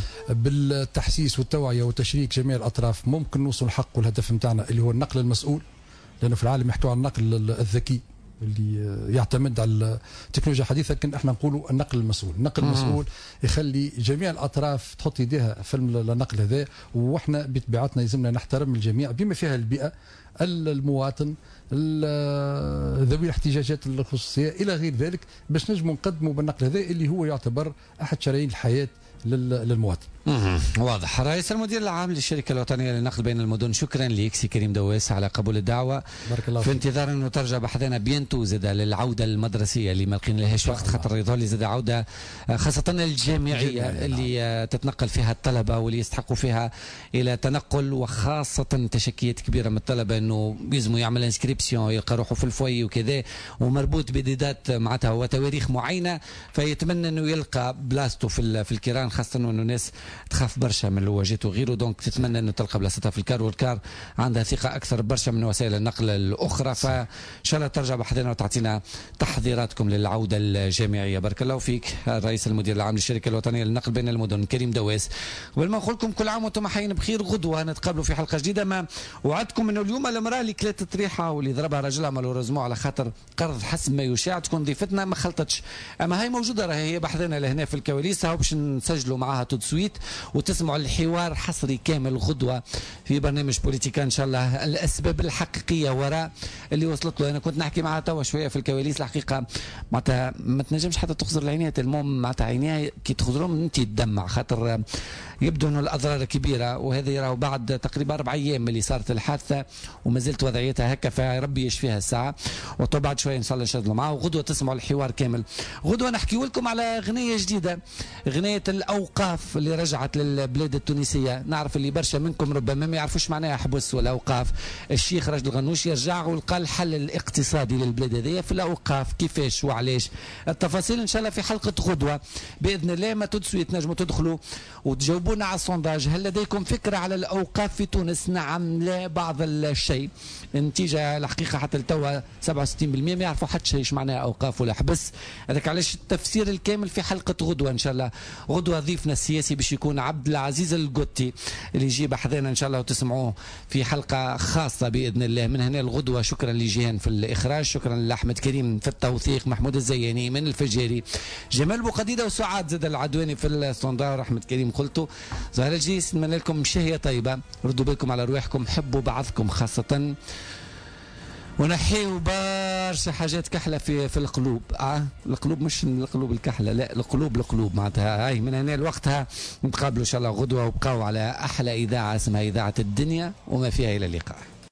بالتحسيس والتوعيه وتشريك جميع الاطراف ممكن نوصل الحق والهدف نتاعنا اللي هو النقل المسؤول، لانه في العالم يحكوا عن النقل الذكي اللي يعتمد على التكنولوجيا الحديثه، لكن احنا نقولوا النقل المسؤول. النقل المسؤول يخلي جميع الاطراف تحط يديها في النقل هذا، واحنا بطبيعتنا يلزمنا نحترم الجميع بما فيها البيئه، المواطن، ذوي الاحتياجات الخصوصيه الى غير ذلك، باش نجموا نقدموا بالنقل هذا اللي هو يعتبر احد شرايين الحياه للمواطن. واضح. رئيس المدير العام للشركه الوطنيه للنقل بين المدن، شكرا لك سي كريم دواس على قبول الدعوه. بارك الله في انتظار انه ترجع بحثنا بينتو زاد للعوده المدرسيه اللي ما لقينا لهاش وقت، خاطر يظهر لي زاد عوده خاصه الجامعيه اللي تتنقل فيها الطلبه واللي يستحقوا فيها الى تنقل، وخاصه تشكيات كبيره من الطلبه انه يلزموا يعمل انسكريبسيون يلقى روحه في الفوي وكذا، ومربوط بديدات معناتها وتواريخ معينه، فيتمنى انه يلقى بلاصته في الكيران خاصه انه الناس تخاف برشا من الواجهات وغيره، دونك تتمنى انه تلقى بلاصتها في الكار، والكار عندها ثقه اكثر برشا من وسائل النقل الاخرى. فان شاء الله ترجع بحذنا وتعطينا تحضيراتكم للعوده الجامعيه. بارك الله فيك الرئيس المدير العام للشركه الوطنيه للنقل بين المدن كريم دواس. قبل ما نقول لكم كل عام وانتم حيين بخير، غدوه نتقابلوا في حلقه جديده. ما وعدتكم انه اليوم المراه اللي كلت ريحه واللي ضربها راجلها مالوريزمون على خاطر قرض حسب ما يشاع تكون ضيفتنا ما خلطتش، اما هي موجوده راهي هي بحذنا لهنا في الكواليس، هاو باش نسجلوا معاها تو سويت وتسمعوا الحوار حصري كامل غدوه في برنامج بوليتيكا ان شاء الله، الاسباب الحقيقيه وراء اللي وصلت له. انا كنت نحكي معها توا شويه في الكواليس، الحقيقه معناتها ما تنجمش حتى تخزر العينيات، المهم معناتها عينيها كي تخزرهم انت تدمع، خاطر يبدو انه الاضرار كبيره، وهذه راهو بعد تقريبا 4 ايام اللي صارت الحادثه وما زلت وضعيتها هكا، فربي يشفيها الساعه. وطبعا بعد شويه ان شاء الله نشدوا معاه وغدوه تسمعوا الحوار كامل. غدوه نحكي لكم على غنيه جديده، غنيه الاوقاف اللي رجعت للبلاد التونسيه. نعرف اللي برشا منكم ربما ما يعرفوش معناها حبس والاوقاف. الشيخ راشد الغنوش يرجع ولقى الحل الاقتصادي للبلاد هذه في الاوقاف، كيفاش وعلاش التفاصيل ان شاء الله في حلقه غدوه باذن الله. ما تدسوا تنجموا تدخلوا وتجاوبونا على السونداج. هل لديكم فكره على الاوقاف في تونس؟ نعم لا بعض الشيء. النتيجه الحقيقه حتى لتوا 67% ما يعرفوا حتى شيء ايش معناها اوقاف ولا حبس. هذاك علاش التفسير الكامل في حلقه غدوه ان شاء الله. غدوه ضيفنا السياسي باش يكون عبد العزيز القطي اللي يجي بحذانا ان شاء الله وتسمعوه في حلقه خاصه باذن الله. من هنا الغدوه شكرا لجيهان في الاخراج، شكرا لاحمد كريم في التوثيق، محمود الزياني من الفجاري، جمال بوقديده وسعاد زاد العدواني في الصندار، احمد كريم قلتو، زهر الجيس. نتمنى لكم مشاهيه طيبه، ردوا بالكم على رواحكم، حبوا بعضكم خاصه، ونحيوا برشا حاجات كحله في القلوب. القلوب مش القلوب الكحله، لا القلوب معناتها. هاي من هنا لوقتها نتقابلوا ان شاء الله غدوه، وبقاو على احلى اذاعه اسمها اذاعه الدنيا وما فيها. الى اللقاء.